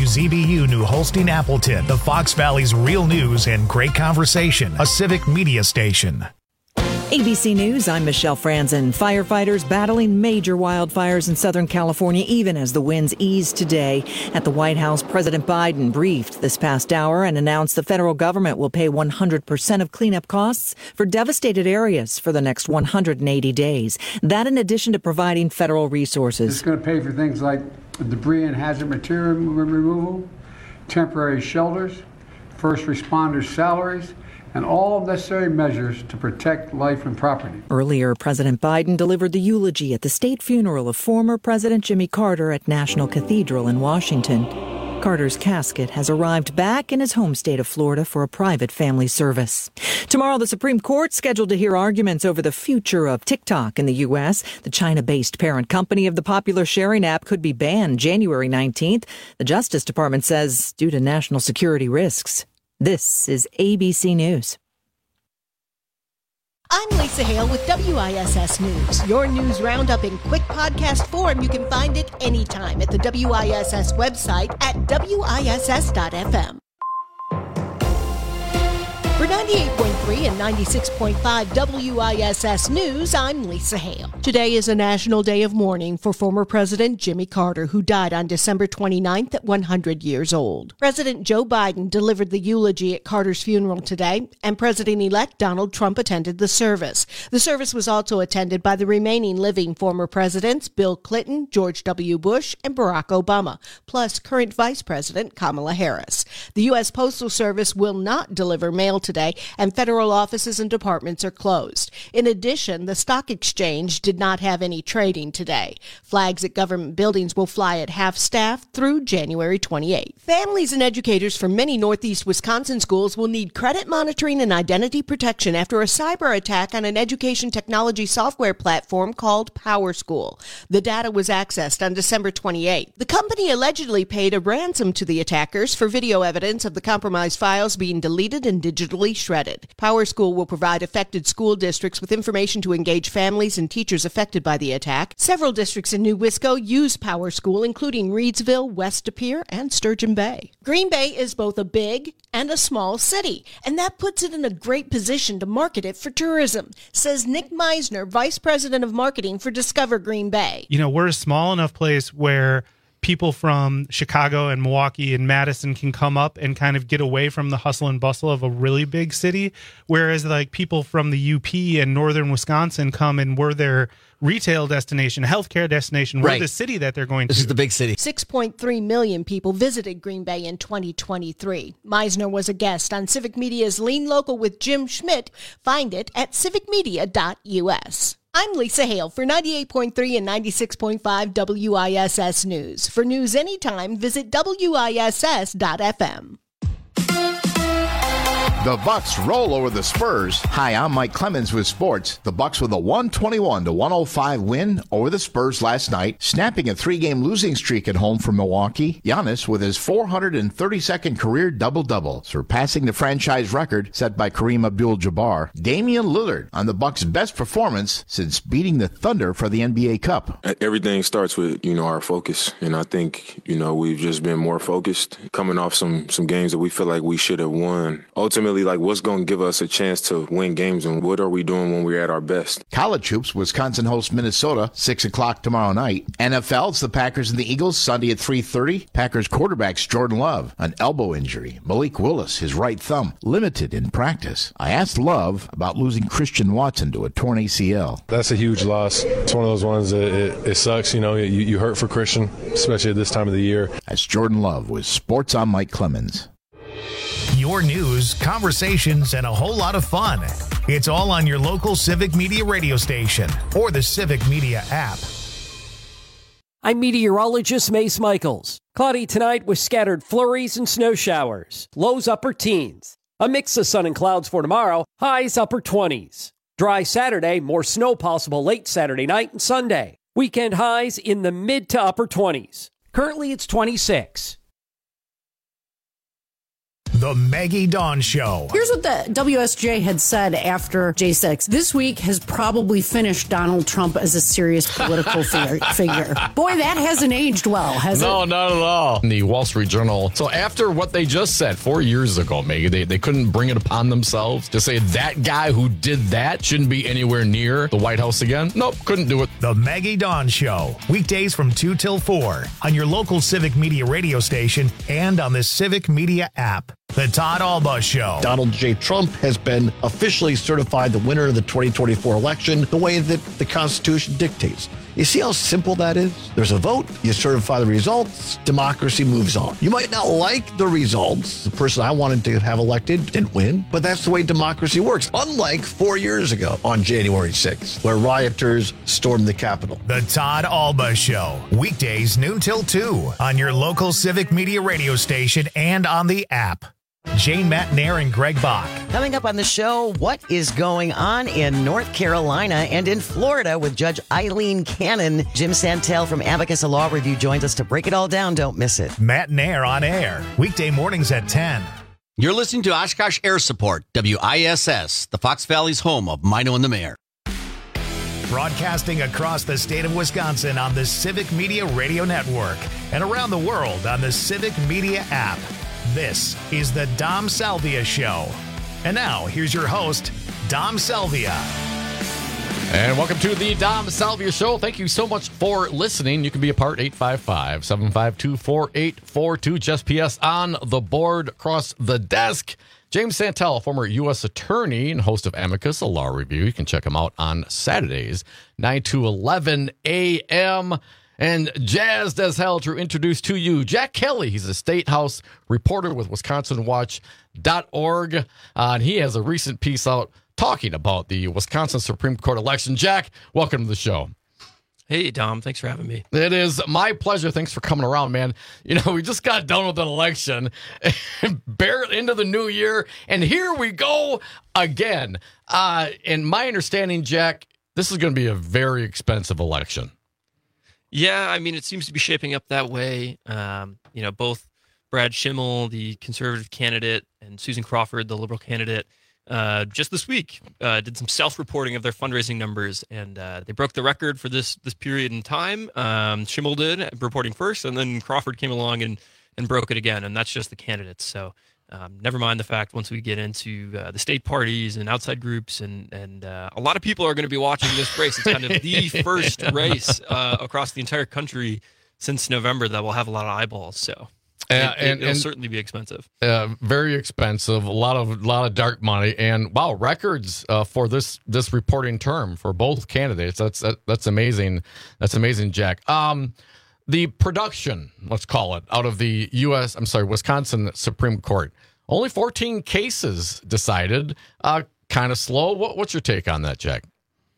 WZBU New Holstein Appleton, the Fox Valley's real news and great conversation, a civic media station. ABC News, I'm Michelle Franzen. Firefighters battling major wildfires in Southern California even as the winds ease today. At the White House, President Biden briefed this past hour and announced the federal government will pay 100% of cleanup costs for devastated areas for the next 180 days. That in addition to providing federal resources. It's going to pay for things like debris and hazard material removal, temporary shelters, first responders' salaries, and all necessary measures to protect life and property. Earlier, President Biden delivered the eulogy at the state funeral of former President Jimmy Carter at National Cathedral in Washington. Carter's casket has arrived back in his home state of Florida for a private family service. Tomorrow, the Supreme Court scheduled to hear arguments over the future of TikTok in the U.S. The China-based parent company of the popular sharing app could be banned January 19th. The Justice Department says due to national security risks. This is ABC News. I'm Lisa Hale with WISS News. Your news roundup in quick podcast form. You can find it anytime at the WISS website at WISS.FM. For 98.3 and 96.5 WISS News, I'm Lisa Hale. Today is a national day of mourning for former President Jimmy Carter, who died on December 29th at 100 years old. President Joe Biden delivered the eulogy at Carter's funeral today, and President-elect Donald Trump attended the service. The service was also attended by the remaining living former presidents, Bill Clinton, George W. Bush, and Barack Obama, plus current Vice President Kamala Harris. The U.S. Postal Service will not deliver mail today, and federal offices and departments are closed. In addition, the stock exchange did not have any trading today. Flags at government buildings will fly at half staff through January 28th. Families and educators from many Northeast Wisconsin schools will need credit monitoring and identity protection after a cyber attack on an education technology software platform called PowerSchool. The data was accessed on December 28th. The company allegedly paid a ransom to the attackers for video evidence of the compromised files being deleted and digitally shredded. PowerSchool will provide affected school districts with information to engage families and teachers affected by the attack. Several districts in New Wisco use PowerSchool, including Reedsville, West De Pere, and Sturgeon Bay. Green Bay is both a big and a small city, and that puts it in a great position to market it for tourism, says Nick Meisner, Vice President of Marketing for Discover Green Bay. You know, we're a small enough place where people from Chicago and Milwaukee and Madison can come up and kind of get away from the hustle and bustle of a really big city. Whereas like people from the UP and northern Wisconsin come and we're their retail destination, healthcare destination. We're the city that they're going to. This is the big city. 6.3 million people visited Green Bay in 2023. Meisner was a guest on Civic Media's Lean Local with Jim Schmidt. Find it at civicmedia.us. I'm Lisa Hale for 98.3 and 96.5 WISS News. For news anytime, visit WISS.FM. The Bucks roll over the Spurs. Hi, I'm Mike Clemens with sports. The Bucks with a 121-105 win over the Spurs last night, snapping a 3-game losing streak at home for Milwaukee. Giannis with his 432nd career double-double, surpassing the franchise record set by Kareem Abdul-Jabbar. Damian Lillard on the Bucks' best performance since beating the Thunder for the NBA Cup. Everything starts with, our focus. And I think, we've just been more focused, coming off some games that we feel like we should have won. Ultimately, what's going to give us a chance to win games and what are we doing when we're at our best? College hoops, Wisconsin hosts Minnesota, 6 o'clock tomorrow night. NFL, it's the Packers and the Eagles, Sunday at 3:30. Packers quarterbacks Jordan Love, an elbow injury. Malik Willis, his right thumb, limited in practice. I asked Love about losing Christian Watson to a torn ACL. That's a huge loss. It's one of those ones that it sucks. You hurt for Christian, especially at this time of the year. That's Jordan Love with Sports on Mike Clemens. Your news, conversations, and a whole lot of fun. It's all on your local Civic Media radio station or the Civic Media app. I'm meteorologist Mace Michaels. Cloudy tonight with scattered flurries and snow showers. Lows upper teens. A mix of sun and clouds for tomorrow. Highs upper 20s. Dry Saturday, more snow possible late Saturday night and Sunday. Weekend highs in the mid to upper 20s. Currently it's 26. The Maggie Dawn Show. Here's what the WSJ had said after J6. This week has probably finished Donald Trump as a serious political figure. Boy, that hasn't aged well, has it? No, not at all. In the Wall Street Journal. So after what they just said 4 years ago, Maggie, they couldn't bring it upon themselves to say that guy who did that shouldn't be anywhere near the White House again. Nope, couldn't do it. The Maggie Dawn Show. Weekdays from 2 till 4 on your local Civic Media radio station and on the Civic Media app. The Todd Alba Show. Donald J. Trump has been officially certified the winner of the 2024 election the way that the Constitution dictates. You see how simple that is? There's a vote, you certify the results, democracy moves on. You might not like the results. The person I wanted to have elected didn't win, but that's the way democracy works. Unlike 4 years ago on January 6th, where rioters stormed the Capitol. The Todd Alba Show. Weekdays noon till 2 on your local Civic Media radio station and on the app. Jane Matnair and Greg Bach. Coming up on the show, what is going on in North Carolina and in Florida with Judge Eileen Cannon? Jim Santel from Abacus Law Review joins us to break it all down. Don't miss it. Matnair on air. Weekday mornings at 10. You're listening to Oshkosh Air Support, WISS, the Fox Valley's home of Mino and the Mayor. Broadcasting across the state of Wisconsin on the Civic Media Radio Network and around the world on the Civic Media app. This is the Dom Salvia Show. And now, here's your host, Dom Salvia. And welcome to the Dom Salvia Show. Thank you so much for listening. You can be a part, 855-752-4842. Just PS on the board across the desk. James Santel, former U.S. attorney and host of Amicus, a law review. You can check him out on Saturdays, 9 to 11 a.m., and jazzed as hell to introduce to you Jack Kelly. He's a State House reporter with WisconsinWatch.org. And he has a recent piece out talking about the Wisconsin Supreme Court election. Jack, welcome to the show. Hey, Dom. Thanks for having me. It is my pleasure. Thanks for coming around, man. You know, we just got done with an election, barely into the new year, and here we go again. And my understanding, Jack, this is going to be a very expensive election. Yeah, I mean, it seems to be shaping up that way. Both Brad Schimmel, the conservative candidate, and Susan Crawford, the liberal candidate, just this week did some self-reporting of their fundraising numbers, and they broke the record for this period in time. Schimmel did, reporting first, and then Crawford came along and broke it again, and that's just the candidates. So never mind the fact once we get into the state parties and outside groups, and a lot of people are going to be watching this race. It's kind of the first race across the entire country since November that will have a lot of eyeballs. So it'll certainly be expensive. Very expensive. A lot of dark money, and wow, records for this reporting term for both candidates. That's amazing. That's amazing, Jack. The production, let's call it, out of the Wisconsin Supreme Court. Only 14 cases decided. Kind of slow. What's your take on that, Jack?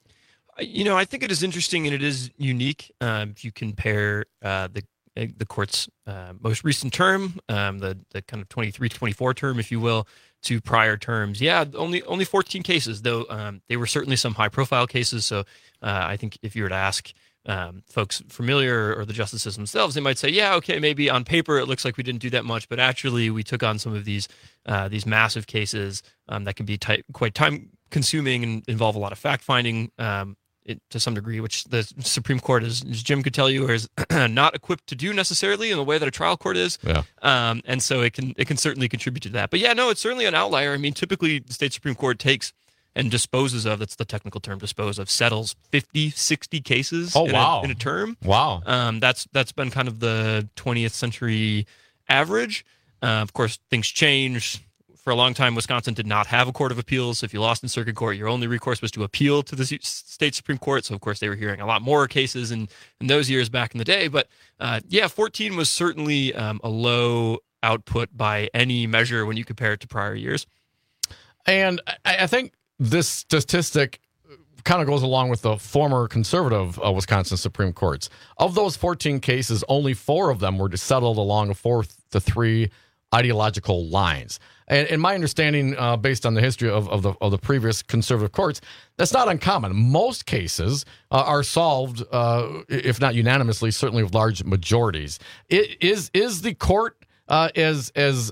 I think it is interesting and it is unique. If you compare the court's most recent term, the kind of 23-24 term, if you will, to prior terms. Yeah, only 14 cases, though they were certainly some high-profile cases. So I think if you were to ask folks familiar or the justices themselves, they might say, yeah, okay, maybe on paper it looks like we didn't do that much, but actually we took on some of these massive cases that can be quite time-consuming and involve a lot of fact-finding to some degree, which the Supreme Court, as Jim could tell you, is not equipped to do necessarily in the way that a trial court is. Yeah. And so it can certainly contribute to that. But yeah, no, it's certainly an outlier. I mean, typically the state Supreme Court takes and disposes of, that's the technical term, settles 50, 60 cases in a term. Wow. That's been kind of the 20th century average. Of course, things change. For a long time, Wisconsin did not have a court of appeals. If you lost in circuit court, your only recourse was to appeal to the state Supreme Court. So, of course, they were hearing a lot more cases in those years back in the day. But, 14 was certainly a low output by any measure when you compare it to prior years. And I think this statistic kind of goes along with the former conservative Wisconsin Supreme Courts. Of those 14 cases, only 4 of them were settled along 4-3 ideological lines. And my understanding, based on the history of the previous conservative courts, that's not uncommon. Most cases are solved, if not unanimously, certainly with large majorities. Is the court as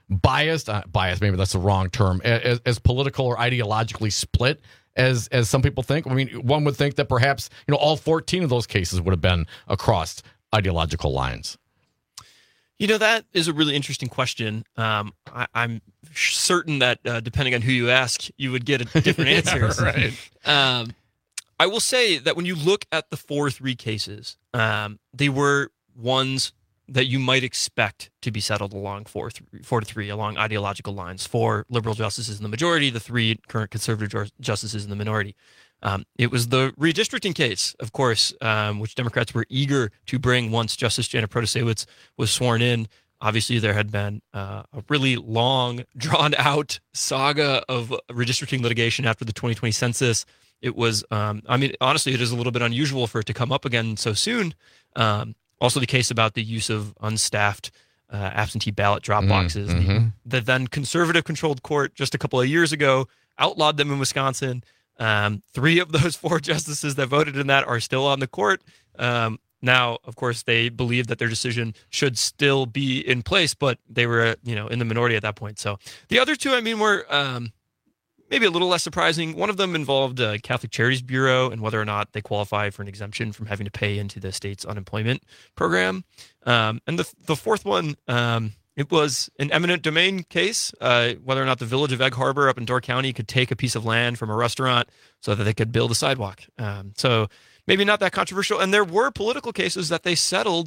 biased, maybe that's the wrong term, as political or ideologically split as some people think? I mean, one would think that perhaps, all 14 of those cases would have been across ideological lines. That is a really interesting question. I'm certain that depending on who you ask, you would get different answers. Right. I will say that when you look at the 4-3 cases, they were ones that you might expect to be settled along 4-3 along ideological lines. 4 liberal justices in the majority, the 3 current conservative justices in the minority. It was the redistricting case, of course, which Democrats were eager to bring once Justice Janet Protasiewicz was sworn in. Obviously, there had been a really long, drawn-out saga of redistricting litigation after the 2020 census. It was, honestly, it is a little bit unusual for it to come up again so soon. Also, the case about the use of unstaffed absentee ballot drop boxes. The then conservative-controlled court just a couple of years ago outlawed them in Wisconsin. 3 of those 4 justices that voted in that are still on the court. Now, of course, they believe that their decision should still be in place, but they were, in the minority at that point. So the other 2, were maybe a little less surprising. One of them involved Catholic Charities Bureau and whether or not they qualify for an exemption from having to pay into the state's unemployment program. And the fourth one, it was an eminent domain case, whether or not the village of Egg Harbor up in Door County could take a piece of land from a restaurant so that they could build a sidewalk. So maybe not that controversial. And there were political cases that they settled,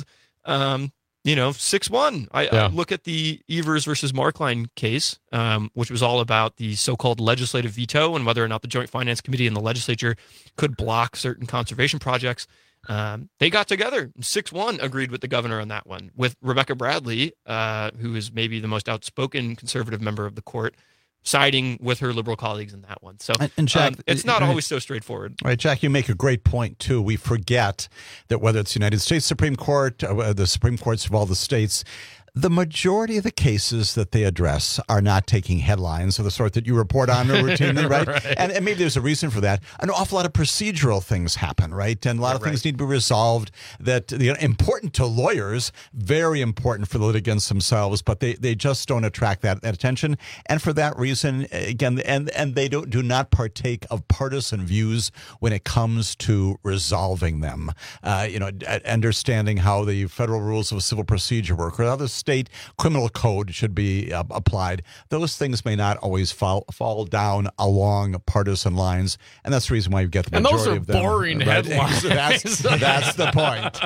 6-1. I look at the Evers versus Markline case, which was all about the so-called legislative veto and whether or not the Joint Finance Committee and the legislature could block certain conservation projects. They got together, 6-1, agreed with the governor on that one, with Rebecca Bradley, who is maybe the most outspoken conservative member of the court, siding with her liberal colleagues in that one. So and Jack, it's not always so straightforward. Right, Jack, you make a great point, too. We forget that whether it's the United States Supreme Court, the Supreme Courts of all the states, the majority of the cases that they address are not taking headlines of the sort that you report on routinely, right? And maybe there's a reason for that. An awful lot of procedural things happen, right? And a lot of things need to be resolved that important to lawyers, very important for the litigants themselves, but they just don't attract that attention. And for that reason, again, and they do not partake of partisan views when it comes to resolving them. Understanding how the federal rules of civil procedure work or how the state criminal code should be applied. Those things may not always fall down along partisan lines, and that's the reason why you get the majority of them. And those are boring headlines. That's the point.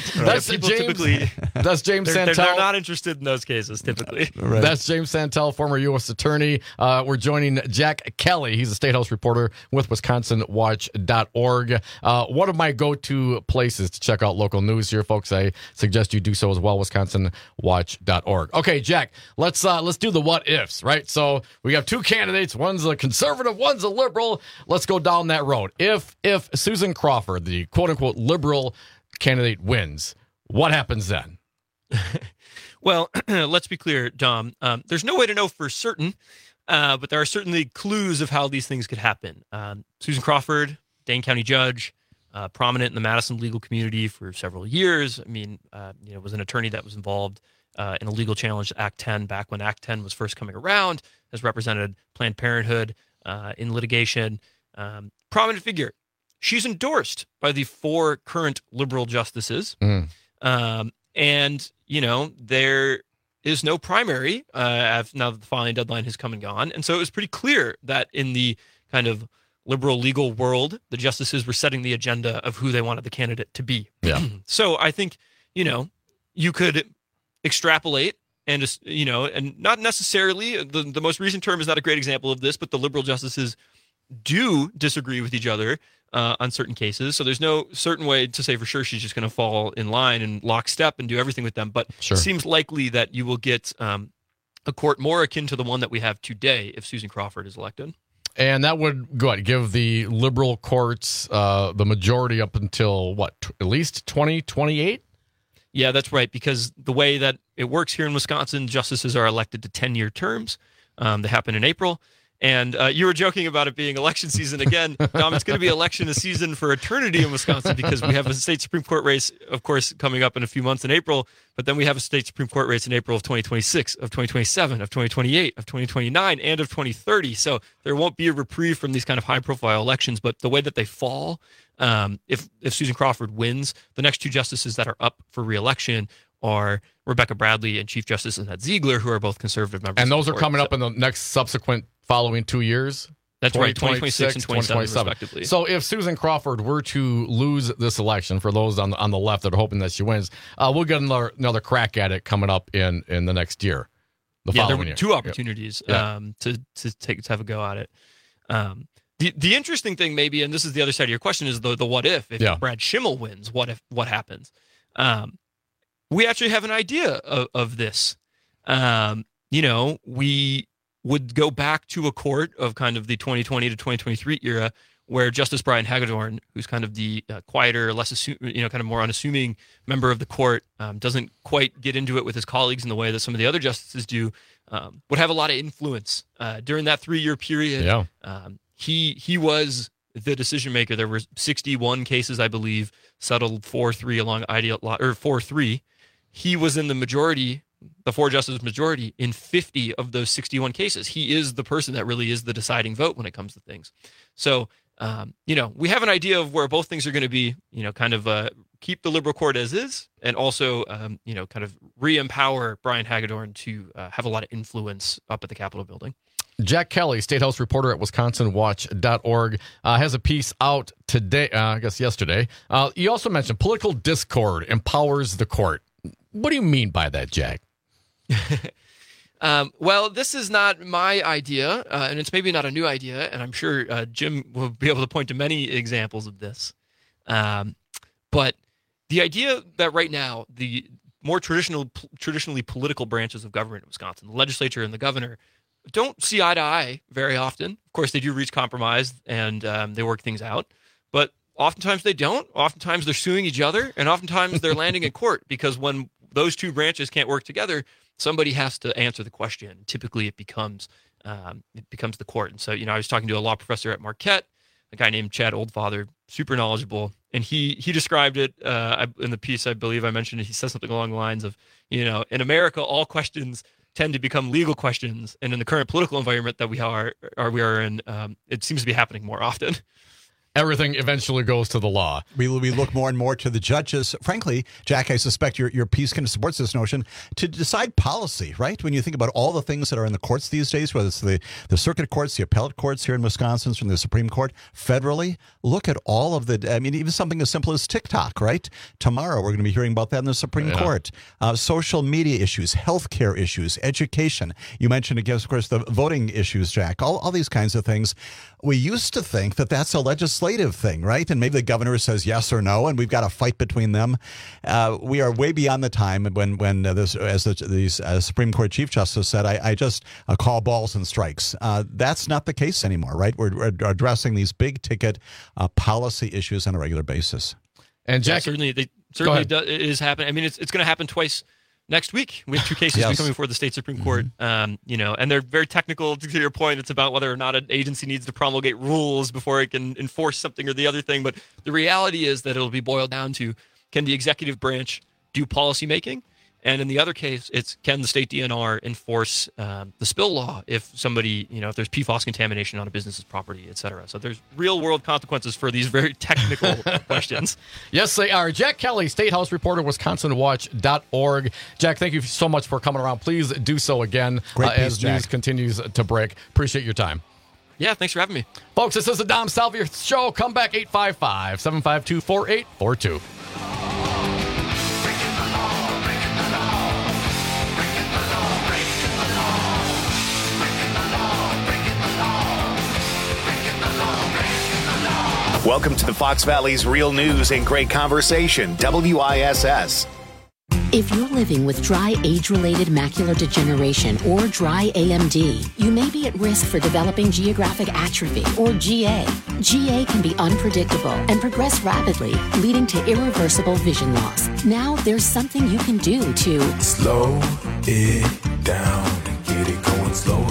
Right? That's James Santel. They're not interested in those cases, typically. Right. That's James Santel, former U.S. attorney. We're joining Jack Kelly. He's a State House reporter with WisconsinWatch.org. One of my go-to places to check out local news here, folks. I suggest you do so as well, WisconsinWatch.org. Okay, Jack, let's do the what ifs, right? So we have 2 candidates. One's a conservative, one's a liberal. Let's go down that road. If Susan Crawford, the quote-unquote liberal candidate, wins, what happens then? Well, let's be clear, Dom. There's no way to know for certain, but there are certainly clues of how these things could happen. Susan Crawford, Dane County judge, prominent in the Madison legal community for several years. Was an attorney that was involved in a legal challenge to Act 10 back when Act 10 was first coming around, has represented Planned Parenthood in litigation. Prominent figure. She's endorsed by the 4 current liberal justices. And, there is no primary now that the filing deadline has come and gone. And so it was pretty clear that in the kind of liberal legal world, the justices were setting the agenda of who they wanted the candidate to be. Yeah. So I think, you could extrapolate and just, and not necessarily the most recent term is not a great example of this, but the liberal justices do disagree with each other on certain cases. So there's no certain way to say for sure she's just going to fall in line and lockstep and do everything with them. But it seems likely that you will get a court more akin to the one that we have today if Susan Crawford is elected. And that would give the liberal courts the majority up until at least 2028? Yeah, that's right. Because the way that it works here in Wisconsin, justices are elected to 10-year terms. They happen in April. And you were joking about it being election season again. Dom, it's going to be election season for eternity in Wisconsin because we have a state Supreme Court race, of course, coming up in a few months in April. But then we have a state Supreme Court race in April of 2026, of 2027, of 2028, of 2029, and of 2030. So there won't be a reprieve from these kind of high-profile elections. But the way that they fall, if Susan Crawford wins, the next two justices that are up for re-election are Rebecca Bradley and Chief Justice Annette Ziegler, who are both conservative members. And those are coming up in the next subsequent following 2 years? That's right, 2026 and 2027, respectively. So if Susan Crawford were to lose this election, for those on the left that are hoping that she wins, we'll get another crack at it coming up in the next year. There were two opportunities to have a go at it. The interesting thing, maybe, and this is the other side of your question, is the what if Brad Schimmel wins? What happens? We actually have an idea of this. We would go back to a court of kind of the 2020 to 2023 era where Justice Brian Hagedorn, who's kind of the quieter, less kind of more unassuming member of the court, doesn't quite get into it with his colleagues in the way that some of the other justices do, would have a lot of influence during that 3-year period. Yeah. He was the decision maker. There were 61 cases, I believe, settled 4-3 along ideal or 4-3. He was in the majority, the 4 justices majority, in 50 of those 61 cases. He is the person that really is the deciding vote when it comes to things. So, we have an idea of where both things are going to be, kind of keep the liberal court as is, and also, kind of re-empower Brian Hagedorn to have a lot of influence up at the Capitol building. Jack Kelly, State House reporter at WisconsinWatch.org, has a piece out today, yesterday. You also mentioned political discord empowers the court. What do you mean by that, Jack? Well, this is not my idea, and it's maybe not a new idea, and I'm sure Jim will be able to point to many examples of this. But the idea that right now the more traditionally political branches of government in Wisconsin, the legislature and the governor, don't see eye to eye very often. Of course, they do reach compromise and they work things out, but oftentimes they don't. Oftentimes they're suing each other, and oftentimes they're landing in court because when those two branches can't work together, somebody has to answer the question. Typically, it becomes the court. And so, I was talking to a law professor at Marquette, a guy named Chad Oldfather, super knowledgeable, and he described it in the piece. I believe I mentioned it. He says something along the lines of, in America, all questions tend to become legal questions, and in the current political environment that we are in, it seems to be happening more often. Everything eventually goes to the law. We look more and more to the judges. Frankly, Jack, I suspect your piece kind of supports this notion to decide policy, right? When you think about all the things that are in the courts these days, whether it's the circuit courts, the appellate courts here in Wisconsin, from the Supreme Court, federally, look at all of even something as simple as TikTok, right? Tomorrow, we're going to be hearing about that in the Supreme Court. Social media issues, healthcare issues, education. You mentioned, again, of course, the voting issues, Jack, all these kinds of things. We used to think that that's a legislative thing, right? And maybe the governor says yes or no, and we've got a fight between them. We are way beyond the time when the Supreme Court Chief Justice said, I just call balls and strikes. That's not the case anymore, right? We're addressing these big ticket policy issues on a regular basis. And Jack, certainly it is happening. I mean, it's going to happen twice next week. We have 2 cases coming before the state Supreme Court, and they're very technical. To your point, it's about whether or not an agency needs to promulgate rules before it can enforce something or the other thing. But the reality is that it'll be boiled down to, can the executive branch do policymaking? And in the other case, it's, can the state DNR enforce the spill law if somebody, if there's PFAS contamination on a business's property, et cetera. So there's real world consequences for these very technical questions. Yes, they are. Jack Kelly, State House reporter, WisconsinWatch.org. Jack, thank you so much for coming around. Please do so again as news continues to break. Appreciate your time. Yeah, thanks for having me. Folks, this is the Dom Salvia Show. Come back 855-752-4842. Welcome to the Fox Valley's Real News and Great Conversation, WISS. If you're living with dry age-related macular degeneration or dry AMD, you may be at risk for developing geographic atrophy or GA. GA can be unpredictable and progress rapidly, leading to irreversible vision loss. Now there's something you can do to slow it down and get it going slower.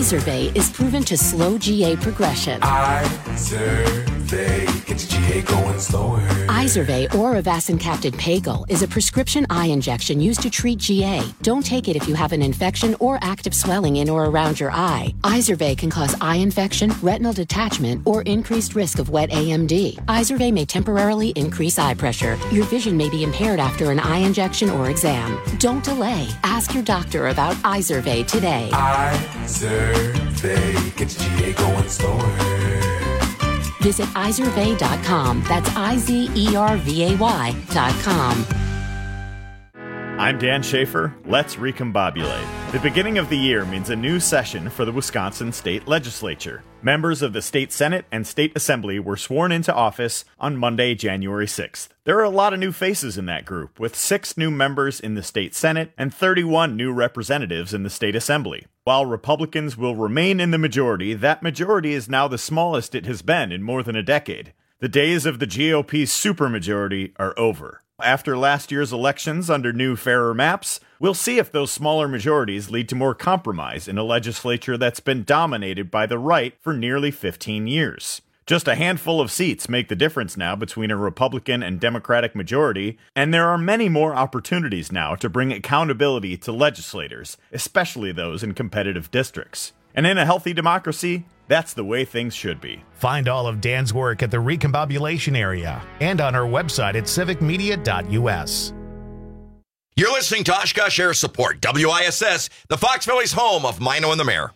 Izervay is proven to slow GA progression. Izervay gets GA going slower. Izervay or avacincaptad pagel is a prescription eye injection used to treat GA. Don't take it if you have an infection or active swelling in or around your eye. Izervay can cause eye infection, retinal detachment, or increased risk of wet AMD. Izervay may temporarily increase eye pressure. Your vision may be impaired after an eye injection or exam. Don't delay. Ask your doctor about Izervay today. Izervay gets GA going slower. Visit Izervay.com. That's IZERVAY.com. I'm Dan Schaefer. Let's recombobulate. The beginning of the year means a new session for the Wisconsin State Legislature. Members of the State Senate and State Assembly were sworn into office on Monday, January 6th. There are a lot of new faces in that group, with 6 new members in the State Senate and 31 new representatives in the State Assembly. While Republicans will remain in the majority, that majority is now the smallest it has been in more than a decade. The days of the GOP's supermajority are over. After last year's elections under new, fairer maps, we'll see if those smaller majorities lead to more compromise in a legislature that's been dominated by the right for nearly 15 years. Just a handful of seats make the difference now between a Republican and Democratic majority, and there are many more opportunities now to bring accountability to legislators, especially those in competitive districts. And in a healthy democracy, that's the way things should be. Find all of Dan's work at the Recombobulation Area and on our website at civicmedia.us. You're listening to Oshkosh Air Support, WISS, the Fox Valley's home of Mino and the Mayor.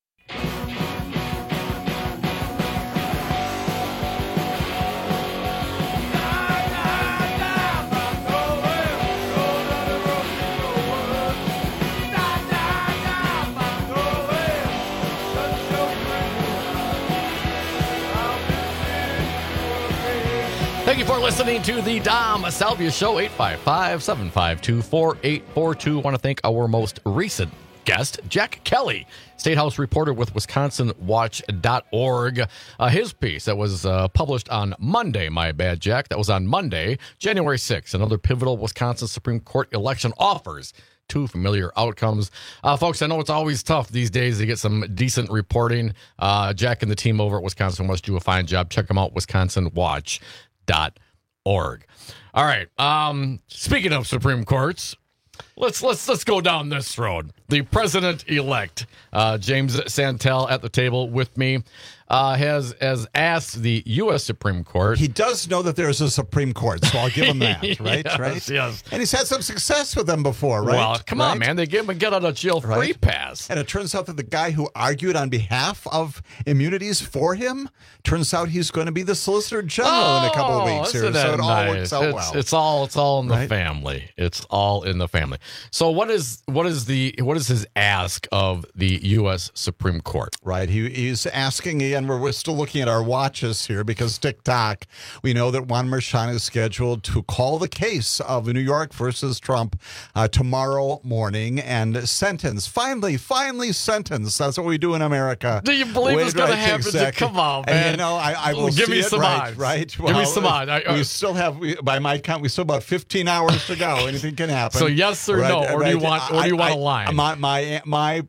Thank you for listening to the Dom Salvia Show, 855-752-4842. I want to thank our most recent guest, Jack Kelly, State House reporter with WisconsinWatch.org. His piece that was published on Monday, my bad, Jack, that was on Monday, January 6th. Another pivotal Wisconsin Supreme Court election offers 2 familiar outcomes. Folks, I know it's always tough these days to get some decent reporting. Jack and the team over at Wisconsin Watch do a fine job. Check them out, WisconsinWatch.org. All right. Speaking of Supreme Courts, let's go down this road. The president-elect, James Santel, at the table with me, has asked the U.S. Supreme Court. He does know that there's a Supreme Court, so I'll give him that, right? Yes, right? Yes. And he's had some success with them before, right? Well, come on, man. They gave him a get-out-of-jail-free pass. And it turns out that the guy who argued on behalf of immunities for him, turns out he's going to be the Solicitor General in a couple of weeks here. So it all works out well. It's all in the family. It's all in the family. So what is his ask of the U.S. Supreme Court? Right. He's asking, and we're still looking at our watches here because TikTok, we know that Juan Merchan is scheduled to call the case of New York versus Trump tomorrow morning and sentence. Finally sentence. That's what we do in America. Do you believe it's going to happen? Exactly. Come on, man. And, I will give see me it. some odds. Right. Give me some odds. We still have, by my count, we still have about 15 hours to go. Anything can happen. So yes or no, or do you want a line? My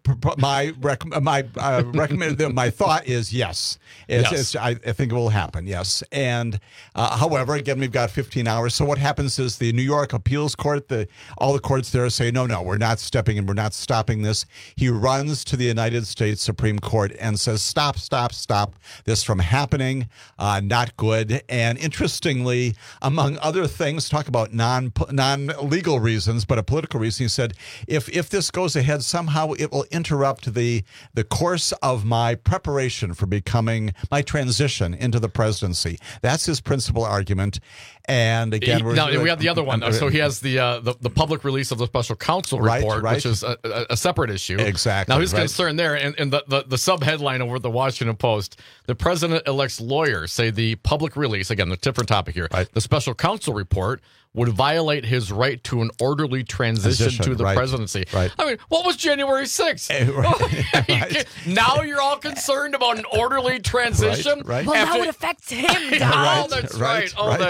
thought is yes. I think it will happen, yes. And however, again, we've got 15 hours. So what happens is the New York Appeals Court, all the courts there say, no, we're not stepping in. We're not stopping this. He runs to the United States Supreme Court and says, stop this from happening. Not good. And interestingly, among other things, talk about non-legal reasons, but a political reason, he said, if this goes ahead, somehow it will interrupt the course of my preparation for becoming my transition into the presidency. That's his principal argument. And again, we have the other one. So he has the public release of the special counsel report, which is a separate issue. Exactly. Now his concern there, and the sub-headline over at the Washington Post, the president-elect's lawyers say the public release, again, the different topic here, the special counsel report would violate his right to an orderly transition to the presidency. Right. I mean, what was January 6th? Now you're all concerned about an orderly transition? Right. Well, now it affects him, Don. That's right. That's right.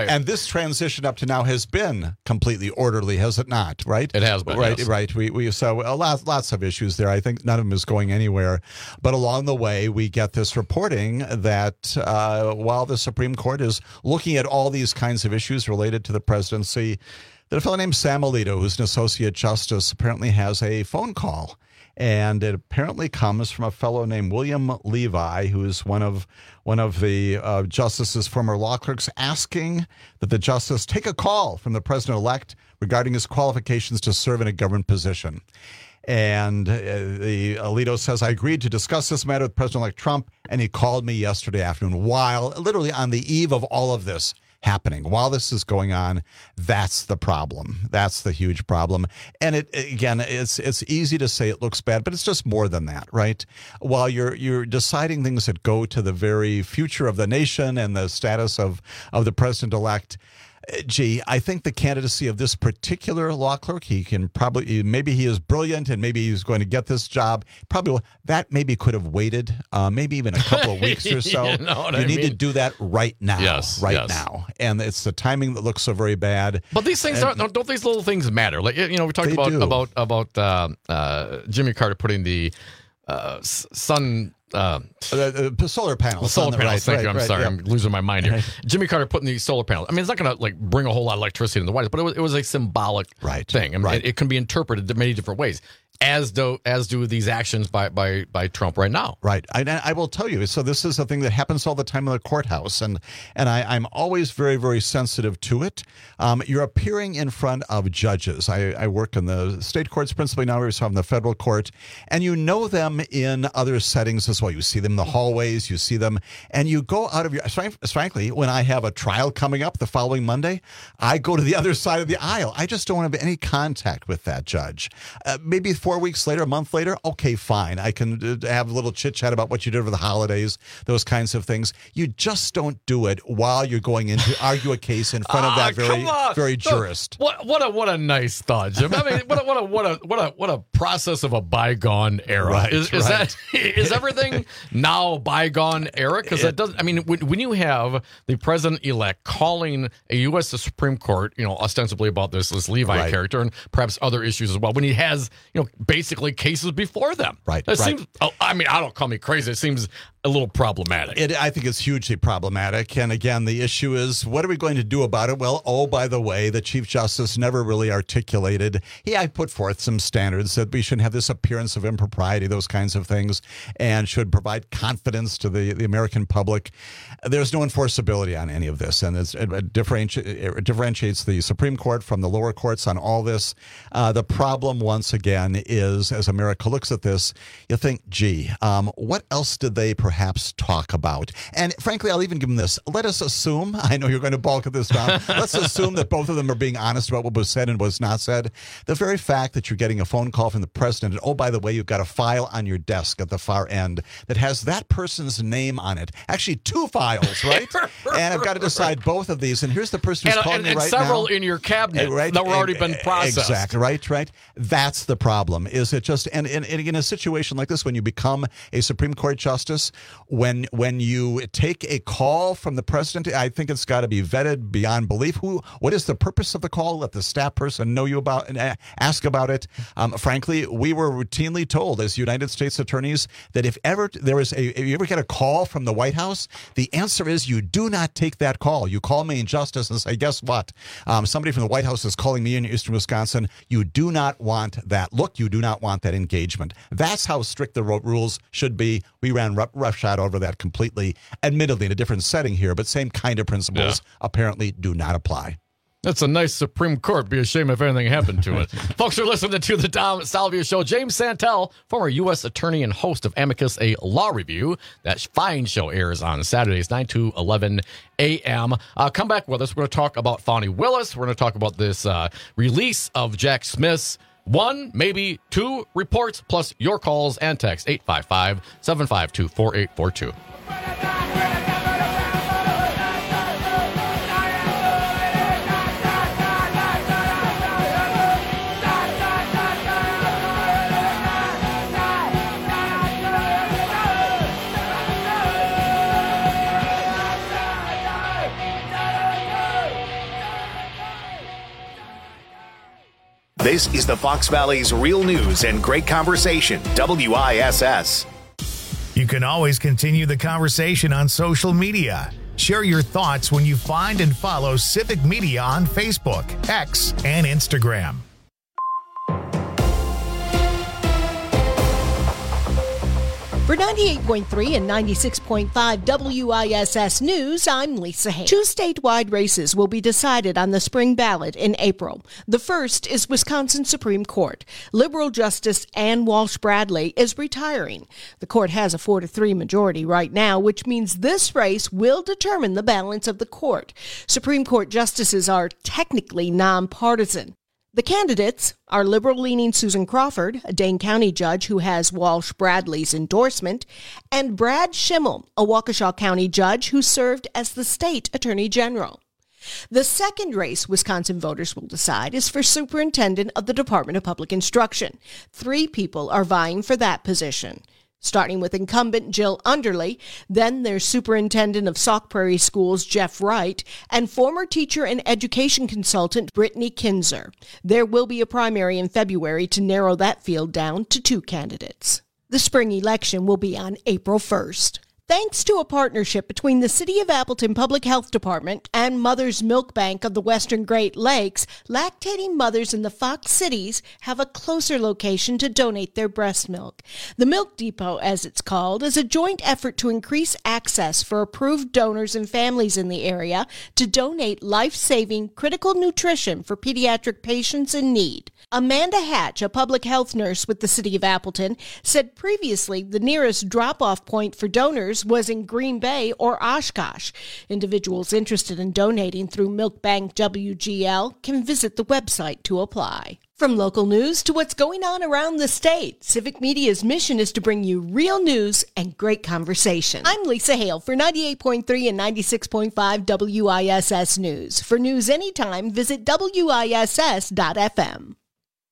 And this transition up to now has been completely orderly, has it not? Right? It has been. Right, yes. right. We saw lots of issues there. I think none of them is going anywhere. But along the way, we get this reporting that while the Supreme Court is looking at all these kinds of issues related to the presidency, that a fellow named Sam Alito, who's an associate justice, apparently has a phone call. And it apparently comes from a fellow named William Levi, who is one of the justice's former law clerks, asking that the justice take a call from the president-elect regarding his qualifications to serve in a government position. And the Alito says, I agreed to discuss this matter with President-elect Trump, and he called me yesterday afternoon while literally on the eve of all of this happening. While this is going on, that's the problem. That's the huge problem. And it's easy to say it looks bad, but it's just more than that, right? While you're deciding things that go to the very future of the nation and the status of the president-elect, I think the candidacy of this particular law clerk, maybe he is brilliant and maybe he's going to get this job. That maybe could have waited, maybe even a couple of weeks or so. You need to do that right now. Yes, now. And it's the timing that looks so very bad. But these things don't these little things matter? Like, we talked about Jimmy Carter putting the sun. The solar panels. Solar panels. Thank you. I'm sorry. Yeah. I'm losing my mind here. Jimmy Carter putting these solar panels. I mean, it's not going to bring a whole lot of electricity in the White House, but it was a symbolic thing. I mean, it can be interpreted in many different ways. As do these actions by Trump right now. Right. I will tell you. So this is a thing that happens all the time in the courthouse, and I'm always very, very sensitive to it. You're appearing in front of judges. I work in the state courts principally now. We saw in the federal court, and you know them in other settings as well. You see them in the hallways. You see them, and you go out of your. Frankly, when I have a trial coming up the following Monday, I go to the other side of the aisle. I just don't want to have any contact with that judge. Maybe 4 weeks later, a month later, okay, fine. I can have a little chit-chat about what you did over the holidays, those kinds of things. You just don't do it while you're going in to argue a case in front of that very jurist. What a nice thought, Jim. I mean, what a process of a bygone era. Right, is everything now bygone era? Because it doesn't. I mean, when you have the president-elect calling a U.S. Supreme Court, ostensibly about this Levi character and perhaps other issues as well, when he has, basically cases before them. Right. It seems, I don't call me crazy. It seems a little problematic. I think it's hugely problematic. And again, the issue is, what are we going to do about it? Well, by the way, the Chief Justice never really articulated. I put forth some standards that we shouldn't have this appearance of impropriety, those kinds of things, and should provide confidence to the American public. There's no enforceability on any of this. And it differentiates the Supreme Court from the lower courts on all this. The problem, once again, is as America looks at this, you think, what else did they perhaps talk about? And frankly, I'll even give them this. Let us assume, I know you're going to balk at this, Tom, let's assume that both of them are being honest about what was said and was not said. The very fact that you're getting a phone call from the president, and by the way, you've got a file on your desk at the far end that has that person's name on it. Actually, 2 files, right? And I've got to decide both of these. And here's the person who's calling me right now. And several in your cabinet that were already been processed. Exactly, right. That's the problem. Is it just, and in a situation like this, when you become a Supreme Court justice, when you take a call from the president, I think it's got to be vetted beyond belief. What is the purpose of the call? Let the staff person know you about and ask about it. Frankly, we were routinely told as United States attorneys that if you ever get a call from the White House, the answer is you do not take that call. You call me in justice and say, guess what? Somebody from the White House is calling me in eastern Wisconsin. You do not want that look. You do not want that engagement. That's how strict the rules should be. We ran roughshod over that completely, admittedly in a different setting here, but same kind of principles apparently do not apply. That's a nice Supreme Court. Be a shame if anything happened to it. Folks are listening to the Dom Salvia Show. James Santel, former U.S. attorney and host of Amicus, a law review. That fine show airs on Saturdays, 9 to 11 a.m. Come back with us. We're going to talk about Fani Willis. We're going to talk about this release of Jack Smith's 1, maybe 2 reports, plus your calls and text 855-752-4842. This is the Fox Valley's Real News and Great Conversation, WISS. You can always continue the conversation on social media. Share your thoughts when you find and follow Civic Media on Facebook, X, and Instagram. For 98.3 and 96.5 WISS News, I'm Lisa Hay. 2 statewide races will be decided on the spring ballot in April. The first is Wisconsin Supreme Court. Liberal Justice Ann Walsh Bradley is retiring. The court has a 4-3 majority right now, which means this race will determine the balance of the court. Supreme Court justices are technically nonpartisan. The candidates are liberal-leaning Susan Crawford, a Dane County judge who has Walsh Bradley's endorsement, and Brad Schimmel, a Waukesha County judge who served as the state attorney general. The second race Wisconsin voters will decide is for superintendent of the Department of Public Instruction. 3 people are vying for that position. Starting with incumbent Jill Underley, then there's superintendent of Sauk Prairie Schools Jeff Wright, and former teacher and education consultant Brittany Kinzer. There will be a primary in February to narrow that field down to 2 candidates. The spring election will be on April 1st. Thanks to a partnership between the City of Appleton Public Health Department and Mother's Milk Bank of the Western Great Lakes, lactating mothers in the Fox Cities have a closer location to donate their breast milk. The Milk Depot, as it's called, is a joint effort to increase access for approved donors and families in the area to donate life-saving critical nutrition for pediatric patients in need. Amanda Hatch, a public health nurse with the City of Appleton, said previously the nearest drop-off point for donors was in Green Bay or Oshkosh. Individuals interested in donating through Milk Bank WGL can visit the website to apply. From local news to what's going on around the state, Civic Media's mission is to bring you real news and great conversation. I'm Lisa Hale for 98.3 and 96.5 WISS News. For news anytime, visit WISS.FM.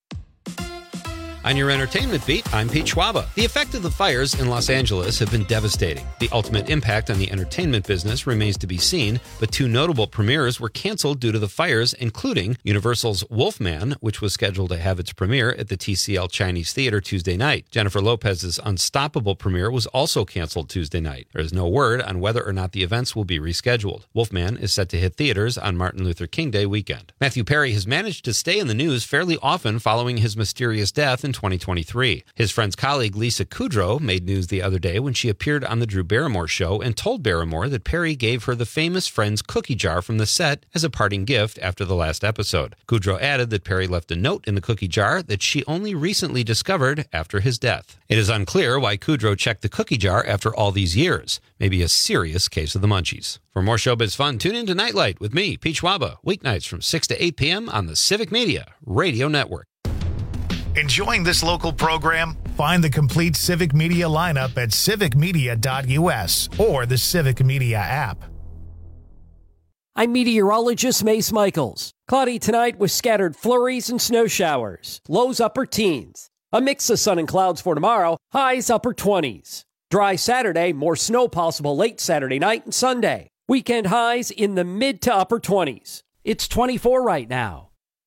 On your entertainment beat, I'm Pete Schwaba. The effect of the fires in Los Angeles have been devastating. The ultimate impact on the entertainment business remains to be seen, but 2 notable premieres were canceled due to the fires, including Universal's Wolfman, which was scheduled to have its premiere at the TCL Chinese Theater Tuesday night. Jennifer Lopez's Unstoppable premiere was also canceled Tuesday night. There is no word on whether or not the events will be rescheduled. Wolfman is set to hit theaters on Martin Luther King Day weekend. Matthew Perry has managed to stay in the news fairly often following his mysterious death in 2023. His friend's colleague Lisa Kudrow made news the other day when she appeared on the Drew Barrymore show and told Barrymore that Perry gave her the famous Friends cookie jar from the set as a parting gift after the last episode. Kudrow added that Perry left a note in the cookie jar that she only recently discovered after his death. It is unclear why Kudrow checked the cookie jar after all these years. Maybe a serious case of the munchies. For more showbiz fun, tune in to Nightlight with me, Pete Schwaba, weeknights from 6 to 8 p.m. on the Civic Media Radio Network. Enjoying this local program? Find the complete Civic Media lineup at civicmedia.us or the Civic Media app. I'm meteorologist Mace Michaels. Cloudy tonight with scattered flurries and snow showers. Lows upper teens. A mix of sun and clouds for tomorrow. Highs upper 20s. Dry Saturday, more snow possible late Saturday night and Sunday. Weekend highs in the mid to upper 20s. It's 24 right now.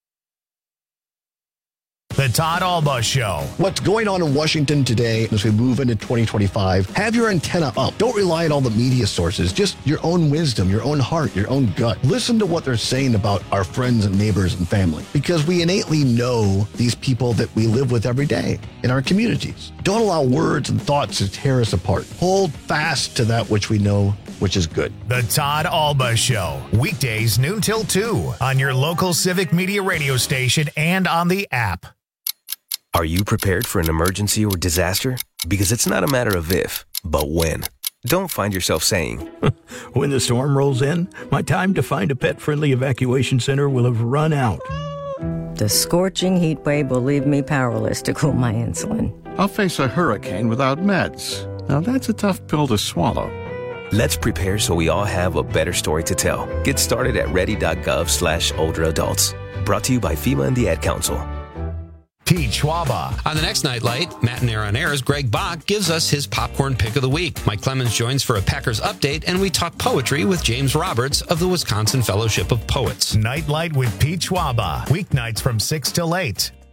The Todd Alba Show. What's going on in Washington today as we move into 2025? Have your antenna up. Don't rely on all the media sources. Just your own wisdom, your own heart, your own gut. Listen to what they're saying about our friends and neighbors and family, because we innately know these people that we live with every day in our communities. Don't allow words and thoughts to tear us apart. Hold fast to that which we know, which is good. The Todd Alba Show. Weekdays noon till 2 on your local Civic Media radio station and on the app. Are you prepared for an emergency or disaster? Because it's not a matter of if, but when. Don't find yourself saying, when the storm rolls in, my time to find a pet-friendly evacuation center will have run out. The scorching heat wave will leave me powerless to cool my insulin. I'll face a hurricane without meds. Now that's a tough pill to swallow. Let's prepare so we all have a better story to tell. Get started at ready.gov/older adults. Brought to you by FEMA and the Ad Council. Pete Schwaba. On the next Nightlight, Matt and Air on Air's Greg Bach gives us his popcorn pick of the week. Mike Clemens joins for a Packers update, and we talk poetry with James Roberts of the Wisconsin Fellowship of Poets. Nightlight with Pete Schwaba. Weeknights from 6 till 8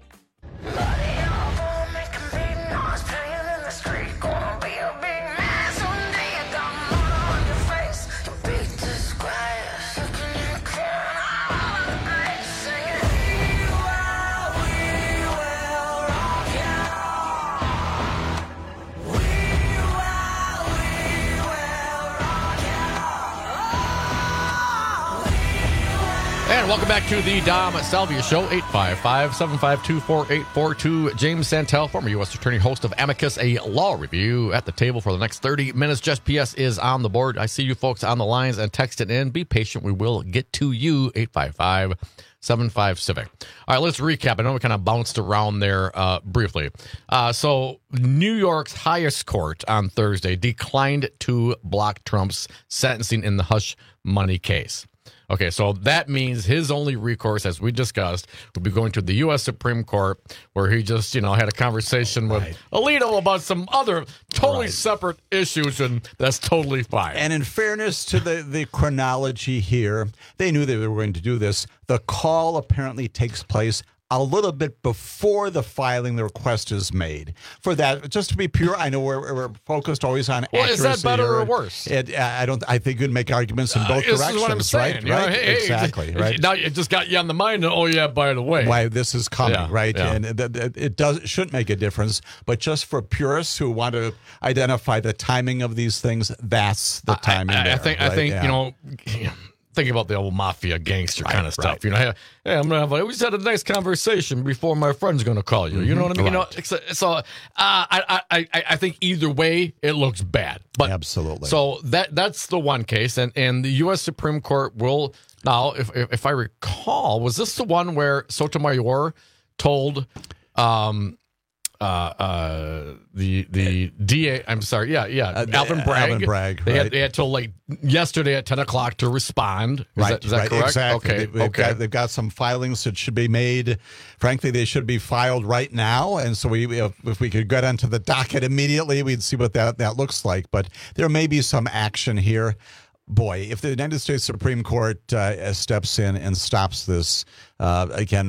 And welcome back to the Dom Salvia Show, 855-752-4842. James Santel, former U.S. Attorney, host of Amicus, a law review, at the table for the next 30 minutes. Just PS is on the board. I see you folks on the lines and text it in. Be patient. We will get to you, 855-75-CIVIC. All right, let's recap. I know we kind of bounced around there briefly. So New York's highest court on Thursday declined to block Trump's sentencing in the hush money case. Okay, so that means his only recourse, as we discussed, would be going to the U.S. Supreme Court, where he just, had a conversation with Alito about some other totally separate issues, and that's totally fine. And in fairness to the chronology here, they knew they were going to do this. The call apparently takes place a little bit before the filing the request is made. For that, just to be pure, I know we're focused always on accuracy. Is that better or worse? I think you'd make arguments in both directions. This is what I'm saying. Right? Hey, exactly. Right. Now it just got you on the mind. Oh yeah, by the way, why this is coming, right? Yeah. And it shouldn't make a difference. But just for purists who want to identify the timing of these things, that's the timing. I think thinking about the old mafia gangster kind of stuff. Hey, I'm gonna have. We just had a nice conversation before my friend's going to call you. You know what I mean? So I think either way it looks bad. But absolutely. So that's the one case, and the U.S. Supreme Court will now, if I recall, was this the one where Sotomayor told the DA, I'm sorry, Alvin Bragg. They had till yesterday at 10 o'clock to respond. Is that correct? Exactly. Okay. They've got some filings that should be made. Frankly, they should be filed right now. And so if we could get onto the docket immediately, we'd see what that looks like. But there may be some action here. Boy, if the United States Supreme Court steps in and stops this, again,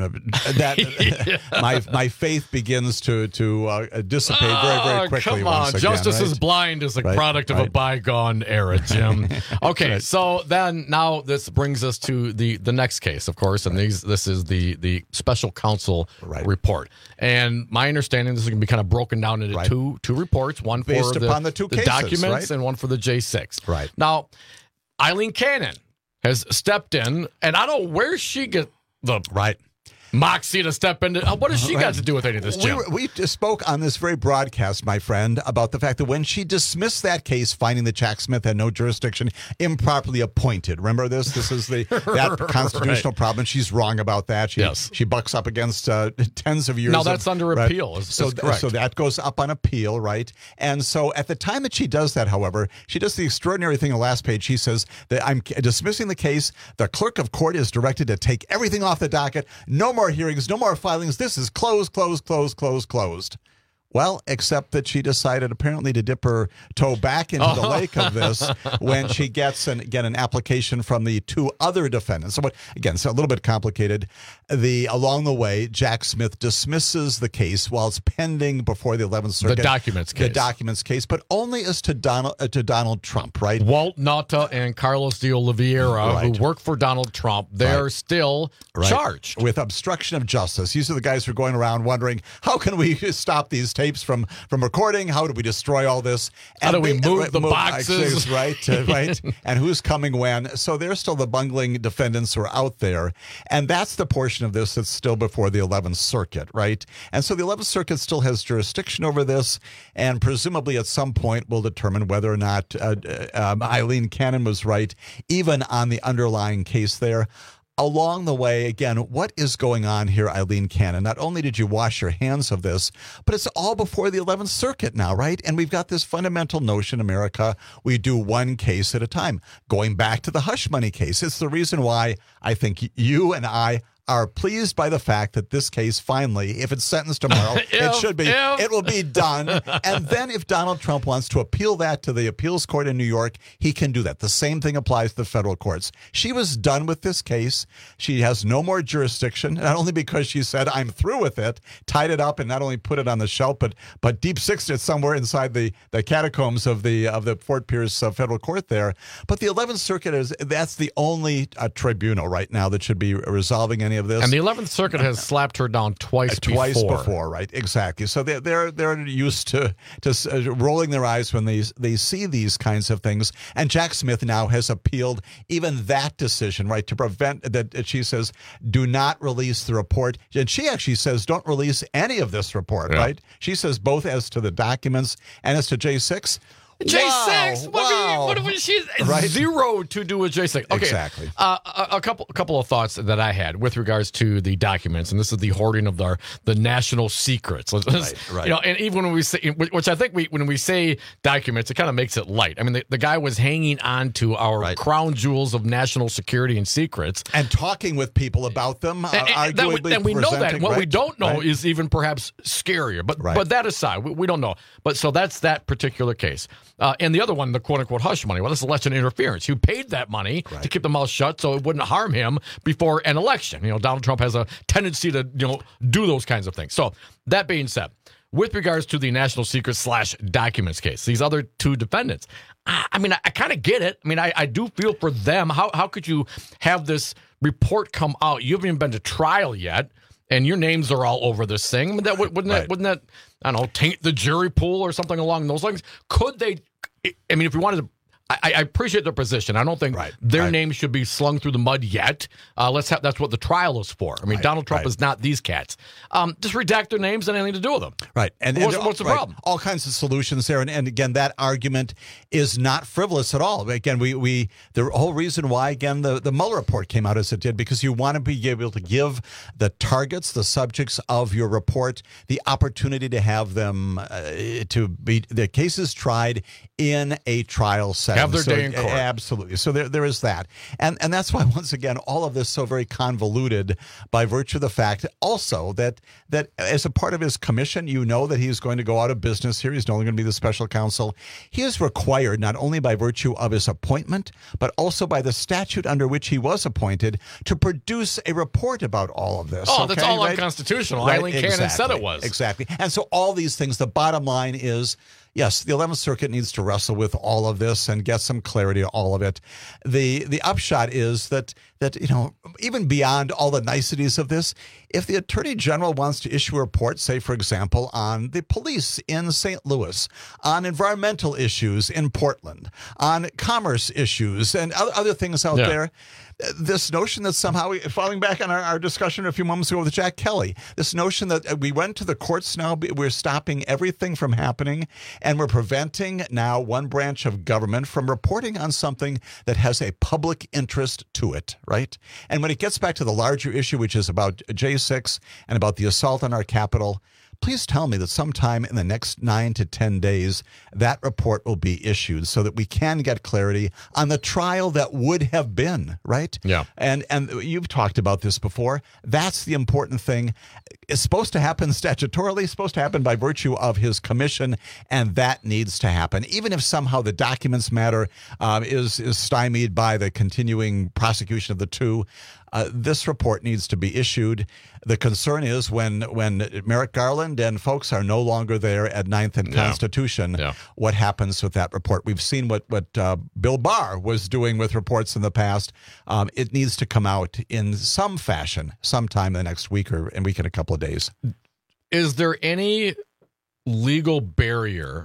my faith begins to dissipate very quickly. Come on, justice is blind is a product of a bygone era, Jim. Okay, so then now this brings us to the next case, of course, and this is the special counsel report. And my understanding, this is going to be kind of broken down into two reports, one for the documents and one for the J6. Right. Now, Eileen Cannon has stepped in, and I don't know where she get the moxie to step into. What has she got to do with any of this, Jim? We just spoke on this very broadcast, my friend, about the fact that when she dismissed that case, finding that Jack Smith had no jurisdiction, improperly appointed. Remember this? This is that constitutional problem. She's wrong about that. She bucks up against tens of years. Now that's under appeal. So that goes up on appeal, right? And so at the time that she does that, however, she does the extraordinary thing on the last page. She says that I'm dismissing the case. The clerk of court is directed to take everything off the docket. No more hearings, no more filings. This is closed. Well, except that she decided apparently to dip her toe back into the lake of this when she gets an application from the two other defendants. So, again, it's a little bit complicated. Along the way, Jack Smith dismisses the case while it's pending before the 11th Circuit. The documents case. But only as to Donald Trump, right? Walt Nauta and Carlos de Oliveira, who work for Donald Trump, they're still charged with obstruction of justice. These are the guys who are going around wondering, how can we stop these tapes from recording? How do we destroy all this? How do we move the boxes? Right. And who's coming when? So they're still the bungling defendants who are out there. And that's the portion of this that's still before the 11th Circuit, right? And so the 11th Circuit still has jurisdiction over this, and presumably at some point will determine whether or not Eileen Cannon was right, even on the underlying case there. Along the way, again, what is going on here, Eileen Cannon? Not only did you wash your hands of this, but it's all before the 11th Circuit now, right? And we've got this fundamental notion in America, we do one case at a time. Going back to the hush money case, it's the reason why I think you and I are pleased by the fact that this case finally, if it's sentenced tomorrow, it will be done. And then if Donald Trump wants to appeal that to the appeals court in New York, he can do that. The same thing applies to the federal courts. She was done with this case. She has no more jurisdiction, not only because she said, I'm through with it, tied it up and not only put it on the shelf, but deep sixed it somewhere inside the catacombs of the Fort Pierce federal court there. But the 11th Circuit that's the only tribunal right now that should be resolving any of this. And the 11th Circuit has slapped her down twice before, right? Exactly. So they're used to rolling their eyes when they see these kinds of things. And Jack Smith now has appealed even that decision, right, to prevent that. She says, do not release the report. And she actually says, don't release any of this report, right? She says both as to the documents and as to J6. J6. Wow. What if she's zero to do with J6? Okay. Exactly. A couple of thoughts that I had with regards to the documents, and this is the hoarding of the national secrets. Right. You know, and even when we say, which I think when we say documents, it kind of makes it light. I mean, the guy was hanging on to our crown jewels of national security and secrets, and talking with people about them. And we know that. What we don't know is even perhaps scarier. But that aside, we don't know. But so that's that particular case. And the other one, the quote-unquote hush money, well, this is election interference. You paid that money to keep the mouth shut so it wouldn't harm him before an election. You know, Donald Trump has a tendency to, do those kinds of things. So that being said, with regards to the national secret / documents case, these other two defendants, I mean, I kind of get it. I mean, I do feel for them. How could you have this report come out? You haven't even been to trial yet, and your names are all over this thing. Wouldn't that, I don't know, taint the jury pool or something along those lines? Could they? I mean, if we wanted to, I appreciate their position. I don't think their name should be slung through the mud yet. That's what the trial is for. I mean, Donald Trump is not these cats. Just redact their names and anything to do with them. Right. And what's the problem? All kinds of solutions there. And again, that argument is not frivolous at all. Again, the whole reason why, again, the Mueller report came out as it did, because you want to be able to give the targets, the subjects of your report, the opportunity to have them to be the cases tried in a trial setting. Have their day in court. Absolutely. So there is that. And that's why, once again, all of this so very convoluted by virtue of the fact also that as a part of his commission, that he's going to go out of business here. He's no longer going to be the special counsel. He is required, not only by virtue of his appointment, but also by the statute under which he was appointed, to produce a report about all of this. Oh, that's all unconstitutional. Eileen Cannon said it was. Exactly. And so all these things, the bottom line is, yes, the 11th Circuit needs to wrestle with all of this and get some clarity on all of it. The upshot is that even beyond all the niceties of this, if the Attorney General wants to issue a report, say, for example, on the police in St. Louis, on environmental issues in Portland, on commerce issues and other things out there, this notion that somehow, falling back on our discussion a few moments ago with Jack Kelly, this notion that we went to the courts now, we're stopping everything from happening, and we're preventing now one branch of government from reporting on something that has a public interest to it, right? And when it gets back to the larger issue, which is about J6 and about the assault on our Capitol, please tell me that sometime in the next 9 to 10 days, that report will be issued so that we can get clarity on the trial that would have been, right? Yeah. And you've talked about this before. That's the important thing. It's supposed to happen statutorily, supposed to happen by virtue of his commission, and that needs to happen. Even if somehow the documents matter is stymied by the continuing prosecution of the two, this report needs to be issued. The concern is when Merrick Garland and folks are no longer there at 9th and Constitution, what happens with that report? We've seen what Bill Barr was doing with reports in the past. It needs to come out in some fashion sometime in the next week and a couple of days. Is there any legal barrier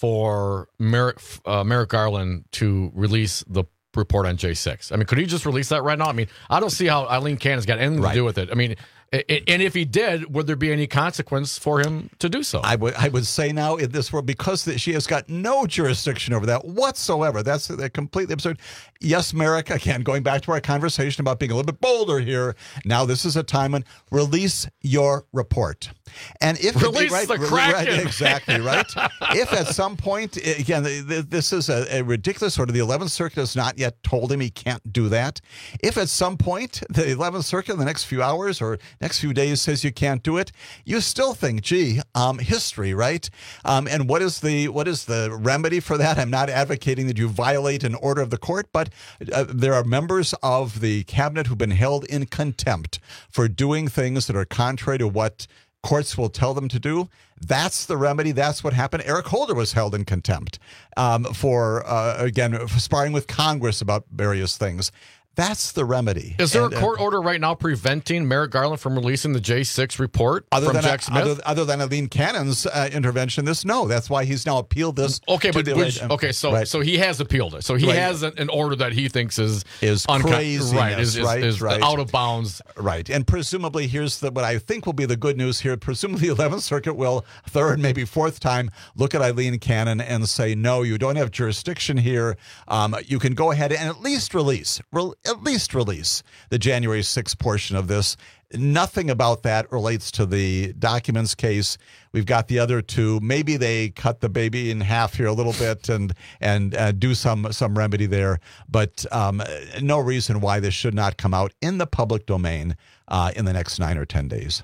for Merrick Garland to release the report on J6? I mean, could he just release that right now? I mean, I don't see how Eileen Cannon's got anything to do with it. I mean, And if he did, would there be any consequence for him to do so? I would say now in this world, because she has got no jurisdiction over that whatsoever. That's completely absurd. Yes, Merrick, again, going back to our conversation about being a little bit bolder here. Now this is a time when release your report. And if release the Kraken. Right, exactly, right? If at some point, again, this is a ridiculous order. The 11th Circuit has not yet told him he can't do that. If at some point the 11th Circuit in the next few hours or next few days says you can't do it, you still think, gee, history, right? And what is the remedy for that? I'm not advocating that you violate an order of the court, but there are members of the cabinet who've been held in contempt for doing things that are contrary to what courts will tell them to do. That's the remedy. That's what happened. Eric Holder was held in contempt for sparring with Congress about various things. That's the remedy. Is there a court order right now preventing Merrick Garland from releasing the J6 report from Jack Smith? Other than Aileen Cannon's intervention, no. That's why he's now appealed this. Okay, so he has appealed it. So he has an order that he thinks is crazy, right? Is out of bounds, right? And presumably, here's what I think will be the good news here. Presumably, the 11th Circuit will third, maybe fourth time look at Aileen Cannon and say, no, you don't have jurisdiction here. You can go ahead and at least release the January 6th portion of this. Nothing about that relates to the documents case. We've got the other two. Maybe they cut the baby in half here a little bit and do some remedy there. But no reason why this should not come out in the public domain in the next 9 or 10 days.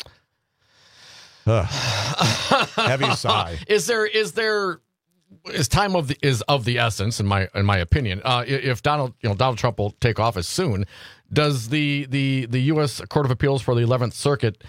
Heavy sigh. Is time of the essence in my opinion. If Donald Trump will take office soon, does the U.S. Court of Appeals for the 11th Circuit,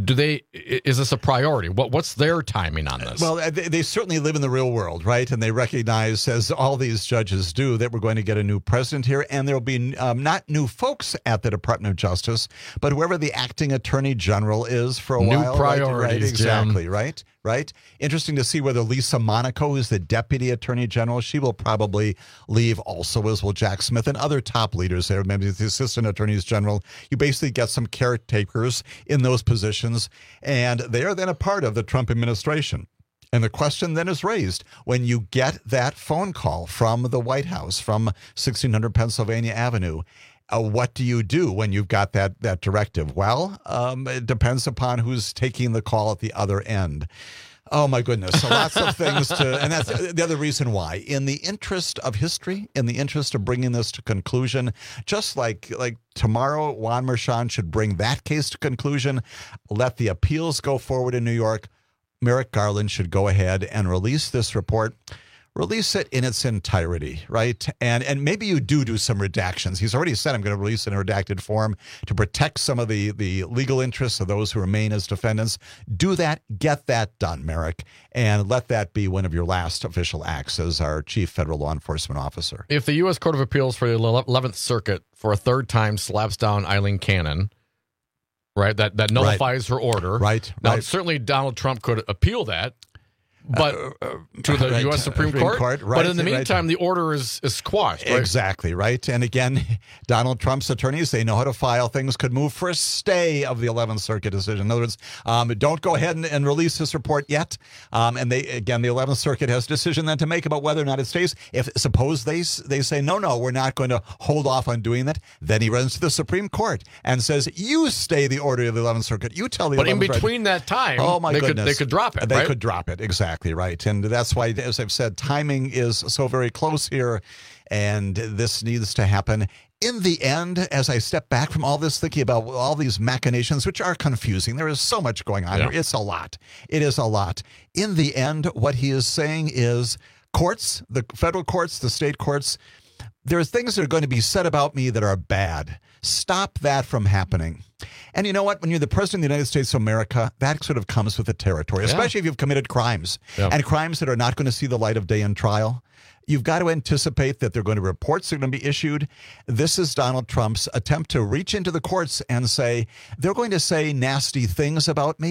is this a priority? What's their timing on this? Well, they certainly live in the real world, right? And they recognize, as all these judges do, that we're going to get a new president here, and there will be not new folks at the Department of Justice, but whoever the acting attorney general is for a while. New priorities, right? Exactly, Jim. Right? Interesting to see whether Lisa Monaco, who's the deputy attorney general, she will probably leave also, as will Jack Smith and other top leaders there, maybe the assistant attorneys general. You basically get some caretakers in those positions, and they are then a part of the Trump administration. And the question then is raised when you get that phone call from the White House, from 1600 Pennsylvania Avenue. What do you do when you've got that directive? Well, it depends upon who's taking the call at the other end. Oh, my goodness. So lots of things and that's the other reason why. In the interest of history, in the interest of bringing this to conclusion, just like tomorrow, Juan Merchan should bring that case to conclusion, let the appeals go forward in New York. Merrick Garland should go ahead and release this report. Release it in its entirety, right? And maybe you do some redactions. He's already said, I'm going to release it in a redacted form to protect some of the legal interests of those who remain as defendants. Do that. Get that done, Merrick. And let that be one of your last official acts as our chief federal law enforcement officer. If the U.S. Court of Appeals for the 11th Circuit for a third time slaps down Aileen Cannon, right, that nullifies her order. Right. Now, certainly Donald Trump could appeal that. But to the U.S. Supreme Court. Right, but in the meantime, the order is squashed. Right? Exactly, right? And again, Donald Trump's attorneys, they know how to file things, could move for a stay of the 11th Circuit decision. In other words, don't go ahead and release this report yet. And the 11th Circuit has a decision then to make about whether or not it stays. If suppose they say, no, we're not going to hold off on doing that, then he runs to the Supreme Court and says, you stay the order of the 11th Circuit. You tell the 11th Circuit. But in between that time, oh my goodness, they could drop it, They could drop it, exactly. Right. And that's why, as I've said, timing is so very close here, and this needs to happen. In the end, as I step back from all this, thinking about all these machinations, which are confusing, there is so much going on here. It's a lot. It is a lot. In the end, what he is saying is courts, the federal courts, the state courts, there are things that are going to be said about me that are bad. Stop that from happening. And you know what? When you're the president of the United States of America, that sort of comes with the territory, especially if you've committed crimes and crimes that are not going to see the light of day in trial. You've got to anticipate that there are going to be reports that are going to be issued. This is Donald Trump's attempt to reach into the courts and say, they're going to say nasty things about me.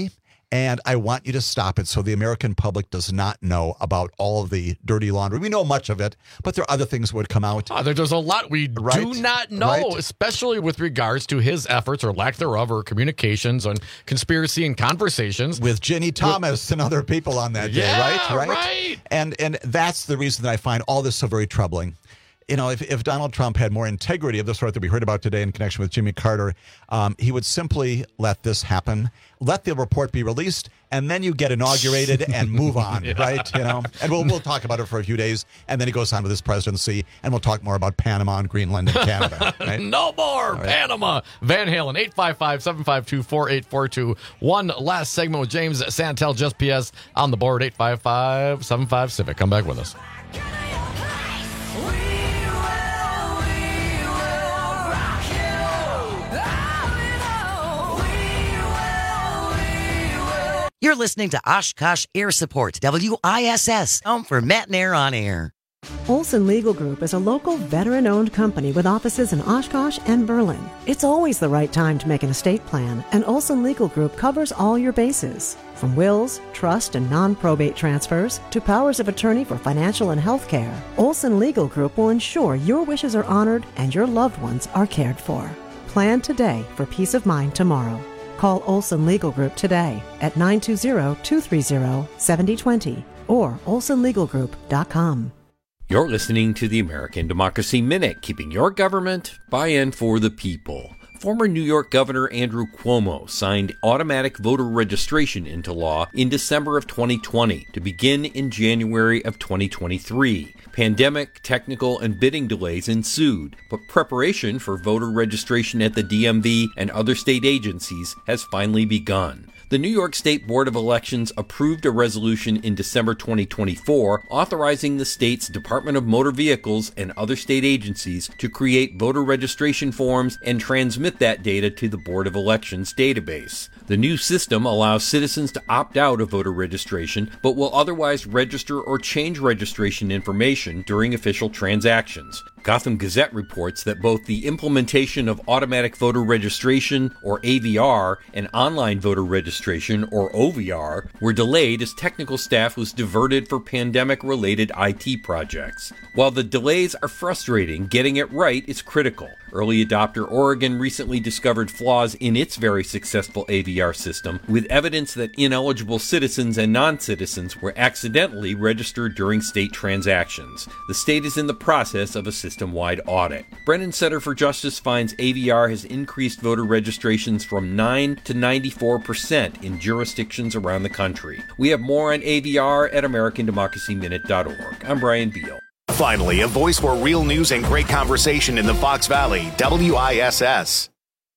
And I want you to stop it so the American public does not know about all of the dirty laundry. We know much of it, but there are other things that would come out. There's a lot we do not know, especially with regards to his efforts or lack thereof or communications on conspiracy and conversations. With Ginny Thomas and other people on that day, right? And that's the reason that I find all this so very troubling. You know, if Donald Trump had more integrity of the sort that we heard about today in connection with Jimmy Carter, he would simply let this happen, let the report be released, and then you get inaugurated and move on, right? You know, and we'll talk about it for a few days, and then he goes on with his presidency, and we'll talk more about Panama and Greenland and Canada. Right? No more Panama. Van Halen, 855-752-4842. One last segment with James Santel, Just PS on the board, 855-75-CIVIC. Come back with us. You're listening to Oshkosh Air Support, WISS, home for Matt and Air on Air. Olson Legal Group is a local veteran-owned company with offices in Oshkosh and Berlin. It's always the right time to make an estate plan, and Olson Legal Group covers all your bases. From wills, trust, and non-probate transfers to powers of attorney for financial and health care, Olson Legal Group will ensure your wishes are honored and your loved ones are cared for. Plan today for peace of mind tomorrow. Call Olson Legal Group today at 920-230-7020 or olsonlegalgroup.com. You're listening to the American Democracy Minute, keeping your government by and for the people. Former New York Governor Andrew Cuomo signed automatic voter registration into law in December of 2020 to begin in January of 2023. Pandemic, technical, and bidding delays ensued, but preparation for voter registration at the DMV and other state agencies has finally begun. The New York State Board of Elections approved a resolution in December 2024 authorizing the state's Department of Motor Vehicles and other state agencies to create voter registration forms and transmit that data to the Board of Elections database. The new system allows citizens to opt out of voter registration, but will otherwise register or change registration information during official transactions. Gotham Gazette reports that both the implementation of automatic voter registration, or AVR, and online voter registration, or OVR, were delayed as technical staff was diverted for pandemic-related IT projects. While the delays are frustrating, getting it right is critical. Early adopter Oregon recently discovered flaws in its very successful AVR system, with evidence that ineligible citizens and non-citizens were accidentally registered during state transactions. The state is in the process of a system-wide audit. Brennan Center for Justice finds AVR has increased voter registrations from 9 to 94% in jurisdictions around the country. We have more on AVR at AmericanDemocracyMinute.org. I'm Brian Beal. Finally, a voice for real news and great conversation in the Fox Valley, WISS.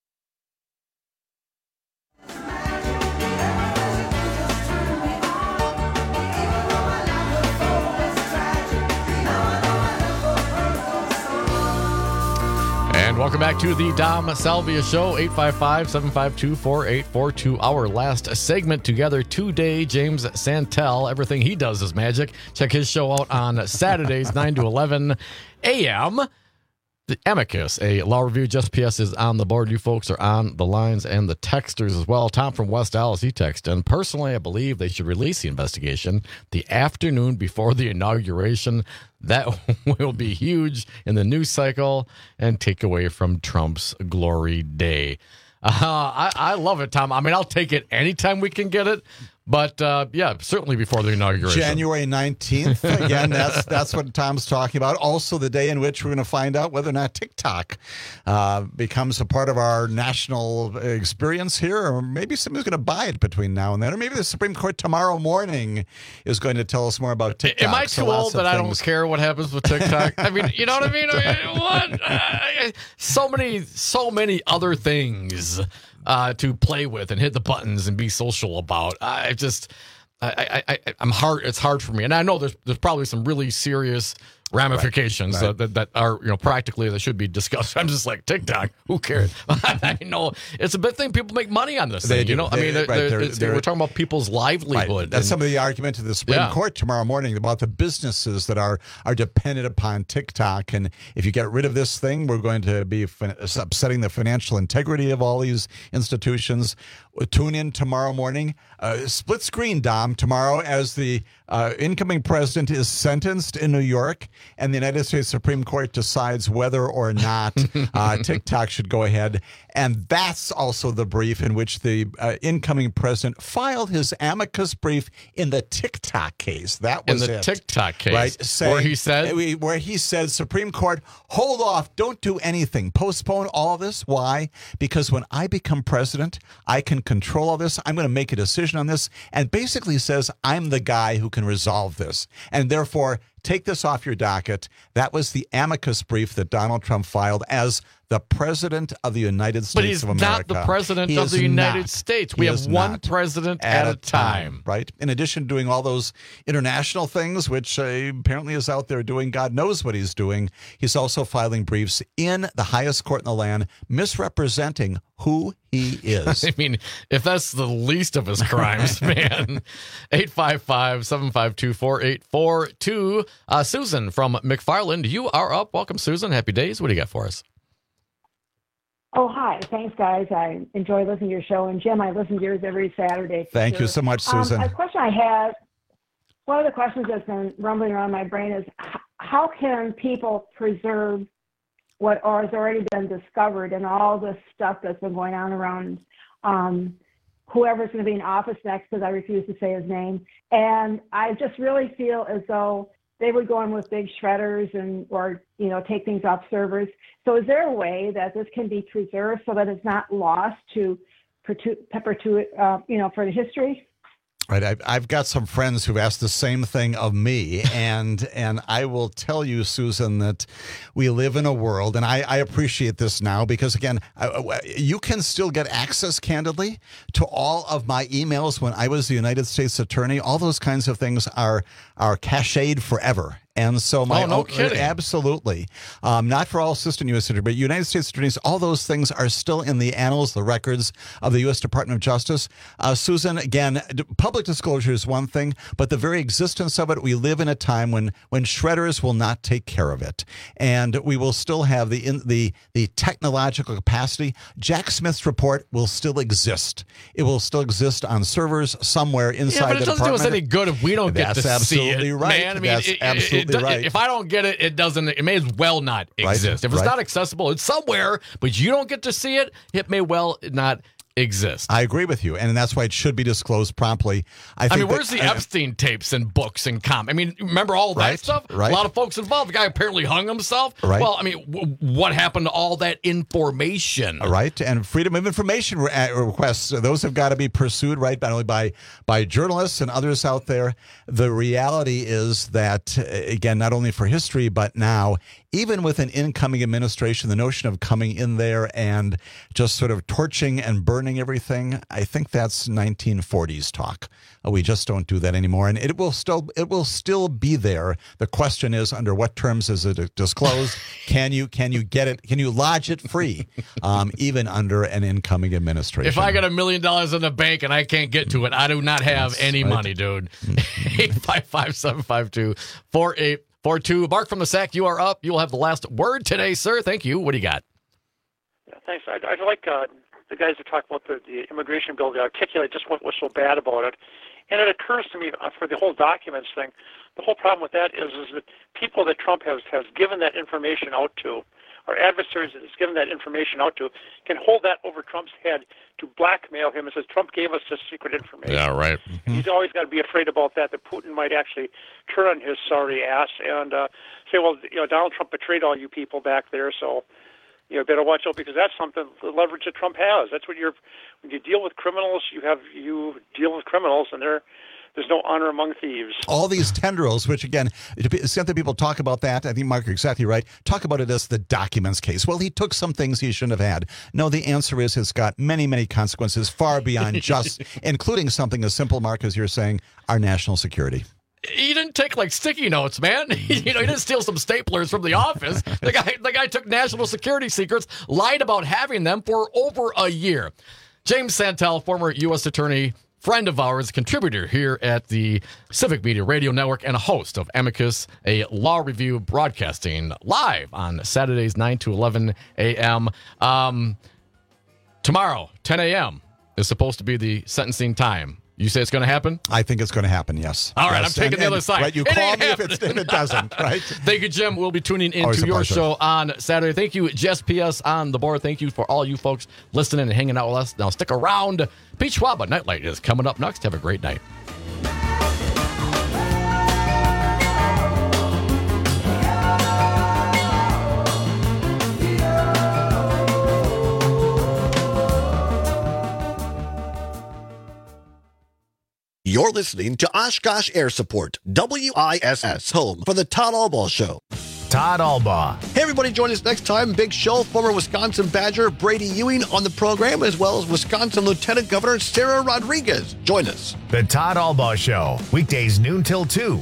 And welcome back to the Dom Salvia Show, 855-752-4842. Our last segment together today, James Santel. Everything he does is magic. Check his show out on Saturdays, 9 to 11 a.m. The Amicus, a law review, Just PS, is on the board. You folks are on the lines and the texters as well. Tom from West Dallas, he texted. And personally, I believe they should release the investigation the afternoon before the inauguration. That will be huge in the news cycle and take away from Trump's glory day. I love it, Tom. I mean, I'll take it anytime we can get it. But, yeah, certainly before the inauguration. January 19th. Again, that's what Tom's talking about. Also the day in which we're going to find out whether or not TikTok becomes a part of our national experience here, or maybe somebody's going to buy it between now and then. Or maybe the Supreme Court tomorrow morning is going to tell us more about TikTok. Am I too old that I don't care what happens with TikTok? I mean, you know what I mean? What? So many other things to play with and hit the buttons and be social about. It's hard for me. And I know there's probably some really serious ramifications that are practically that should be discussed. I'm just like, TikTok, who cares? I know it's a big thing. People make money on this thing. We're talking about people's livelihood. Right. That's some of the argument to the Supreme Court tomorrow morning about the businesses that are dependent upon TikTok. And if you get rid of this thing, we're going to be upsetting the financial integrity of all these institutions. Tune in tomorrow morning. Split screen, Dom, tomorrow as the incoming president is sentenced in New York and the United States Supreme Court decides whether or not TikTok should go ahead. And that's also the brief in which the incoming president filed his amicus brief in the TikTok case. That was in the TikTok case, right? Saying, where he said, Supreme Court, hold off, don't do anything, postpone all this. Why? Because when I become president, I can control all this. I'm going to make a decision on this, and basically says I'm the guy who can resolve this, and therefore take this off your docket. That was the amicus brief that Donald Trump filed as the president of the United States of America. But he's not the president of the United States. We have one president at a time. Right? In addition to doing all those international things, which apparently is out there doing, God knows what he's doing, he's also filing briefs in the highest court in the land, misrepresenting who he is. I mean, if that's the least of his crimes, man. 855-752-4842. Susan from McFarland, you are up. Welcome, Susan. Happy days. What do you got for us? Oh, hi. Thanks, guys. I enjoy listening to your show. And, Jim, I listen to yours every Saturday. Thank you so much, Susan. A question I had, one of the questions that's been rumbling around my brain is how can people preserve what has already been discovered and all this stuff that's been going on around whoever's going to be in office next, because I refuse to say his name. And I just really feel as though they would go in with big shredders or take things off servers. So is there a way that this can be preserved so that it's not lost to perpetuate, for the history? Right. I've got some friends who've asked the same thing of me, and I will tell you, Susan, that we live in a world, and I appreciate this now because, again, you can still get access, candidly, to all of my emails when I was the United States Attorney. All those kinds of things are cached forever. And so no kidding. Absolutely. Not for all assistant U.S. attorneys, but United States attorneys, all those things are still in the annals, the records of the U.S. Department of Justice. Susan, again, public disclosure is one thing, but the very existence of it, we live in a time when shredders will not take care of it. And we will still have the technological capacity. Jack Smith's report will still exist. It will still exist on servers somewhere inside the department. Yeah, but it doesn't do us any good if we don't get to see it. That's absolutely right. Man, I mean, that's absolutely right. If I don't get it, it doesn't. It may as well not exist. If it's not accessible, it's somewhere, but you don't get to see it. It may well not exist. I agree with you, and that's why it should be disclosed promptly. I mean, where's the Epstein tapes and books and I mean, remember all that stuff? Right. A lot of folks involved. The guy apparently hung himself. Right. Well, I mean, what happened to all that information? Right, and freedom of information requests, those have got to be pursued, right, not only by journalists and others out there. The reality is that, again, not only for history, but now, even with an incoming administration, the notion of coming in there and just sort of torching and burning everything, I think that's 1940s talk. We just don't do that anymore, and it will still be there. The question is, under what terms is it disclosed? Can you get it? Can you lodge it free, even under an incoming administration? If I got $1 million in the bank and I can't get to it, I do not have any money, dude. 855-752-4842. Mark from the SAC, you are up. You will have the last word today, sir. Thank you. What do you got? Yeah, thanks. I'd like the guys who talk about the immigration bill to articulate just what was so bad about it. And it occurs to me for the whole documents thing, the whole problem with that is that people that Trump has given that information out to, or adversaries that has given that information out to, can hold that over Trump's head to blackmail him and says, Trump gave us this secret information. Yeah, right. He's always got to be afraid about that Putin might actually turn on his sorry ass and say, well, Donald Trump betrayed all you people back there, so better watch out, because that's something, the leverage that Trump has. That's what when you deal with criminals, you deal with criminals, and there's no honor among thieves. All these tendrils, which again, it's that people talk about that. I think, Mark, you're exactly right. Talk about it as the documents case. Well, he took some things he shouldn't have had. No, the answer is it's got many, many consequences far beyond just, including something as simple, Mark, as you're saying, our national security. He didn't take like sticky notes, man. He didn't steal some staplers from the office. The guy took national security secrets, lied about having them for over a year. James Santel, former U.S. attorney, friend of ours, contributor here at the Civic Media Radio Network, and a host of Amicus, a law review broadcasting live on Saturdays 9 to 11 a.m. Tomorrow, 10 a.m. is supposed to be the sentencing time. You say it's going to happen? I think it's going to happen, yes. All right, yes. I'm taking the other side. Right, you call me if it doesn't, right? Thank you, Jim. We'll be tuning into your show on Saturday. Thank you, Jess P.S. on the board. Thank you for all you folks listening and hanging out with us. Now stick around. Pete Schwab, Nightlight is coming up next. Have a great night. You're listening to Oshkosh Air Support, WISS, home for the Todd Albaugh Show. Todd Albaugh. Hey, everybody, join us next time. Big show. Former Wisconsin Badger Brady Ewing on the program, as well as Wisconsin Lieutenant Governor Sarah Rodriguez. Join us. The Todd Albaugh Show, weekdays noon till 2.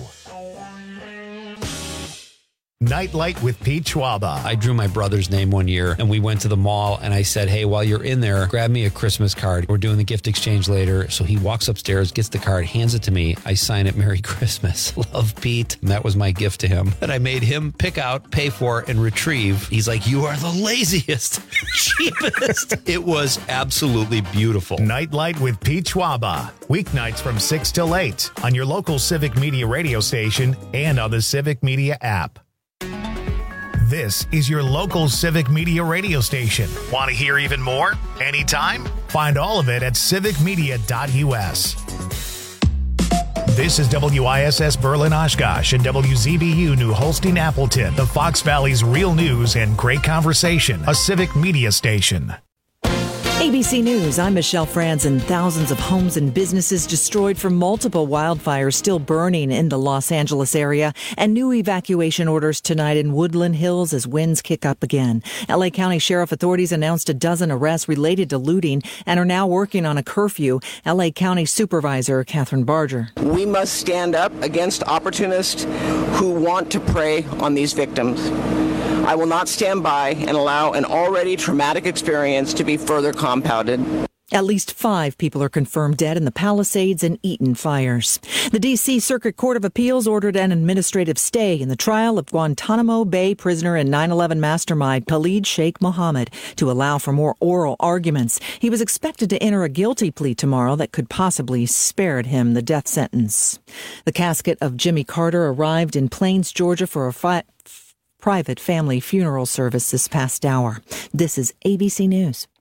Nightlight with Pete Schwaba. I drew my brother's name one year, and we went to the mall, and I said, hey, while you're in there, grab me a Christmas card. We're doing the gift exchange later. So he walks upstairs, gets the card, hands it to me. I sign it, Merry Christmas. Love, Pete. And that was my gift to him that I made him pick out, pay for, and retrieve. He's like, you are the laziest, cheapest. It was absolutely beautiful. Nightlight with Pete Schwaba. Weeknights from 6 till 8 on your local Civic Media radio station and on the Civic Media app. This is your local Civic Media radio station. Want to hear even more? Anytime? Find all of it at civicmedia.us. This is WISS Berlin Oshkosh and WZBU New Holstein Appleton, the Fox Valley's real news and great conversation, a Civic Media station. ABC News, I'm Michelle Franzen. Thousands of homes and businesses destroyed from multiple wildfires still burning in the Los Angeles area, and new evacuation orders tonight in Woodland Hills as winds kick up again. L.A. County Sheriff authorities announced a dozen arrests related to looting and are now working on a curfew. L.A. County Supervisor Catherine Barger. We must stand up against opportunists who want to prey on these victims. I will not stand by and allow an already traumatic experience to be further compounded. At least 5 people are confirmed dead in the Palisades and Eaton fires. The D.C. Circuit Court of Appeals ordered an administrative stay in the trial of Guantanamo Bay prisoner and 9/11 mastermind Khalid Sheikh Mohammed to allow for more oral arguments. He was expected to enter a guilty plea tomorrow that could possibly spare him the death sentence. The casket of Jimmy Carter arrived in Plains, Georgia for a private family funeral service this past hour. This is ABC News.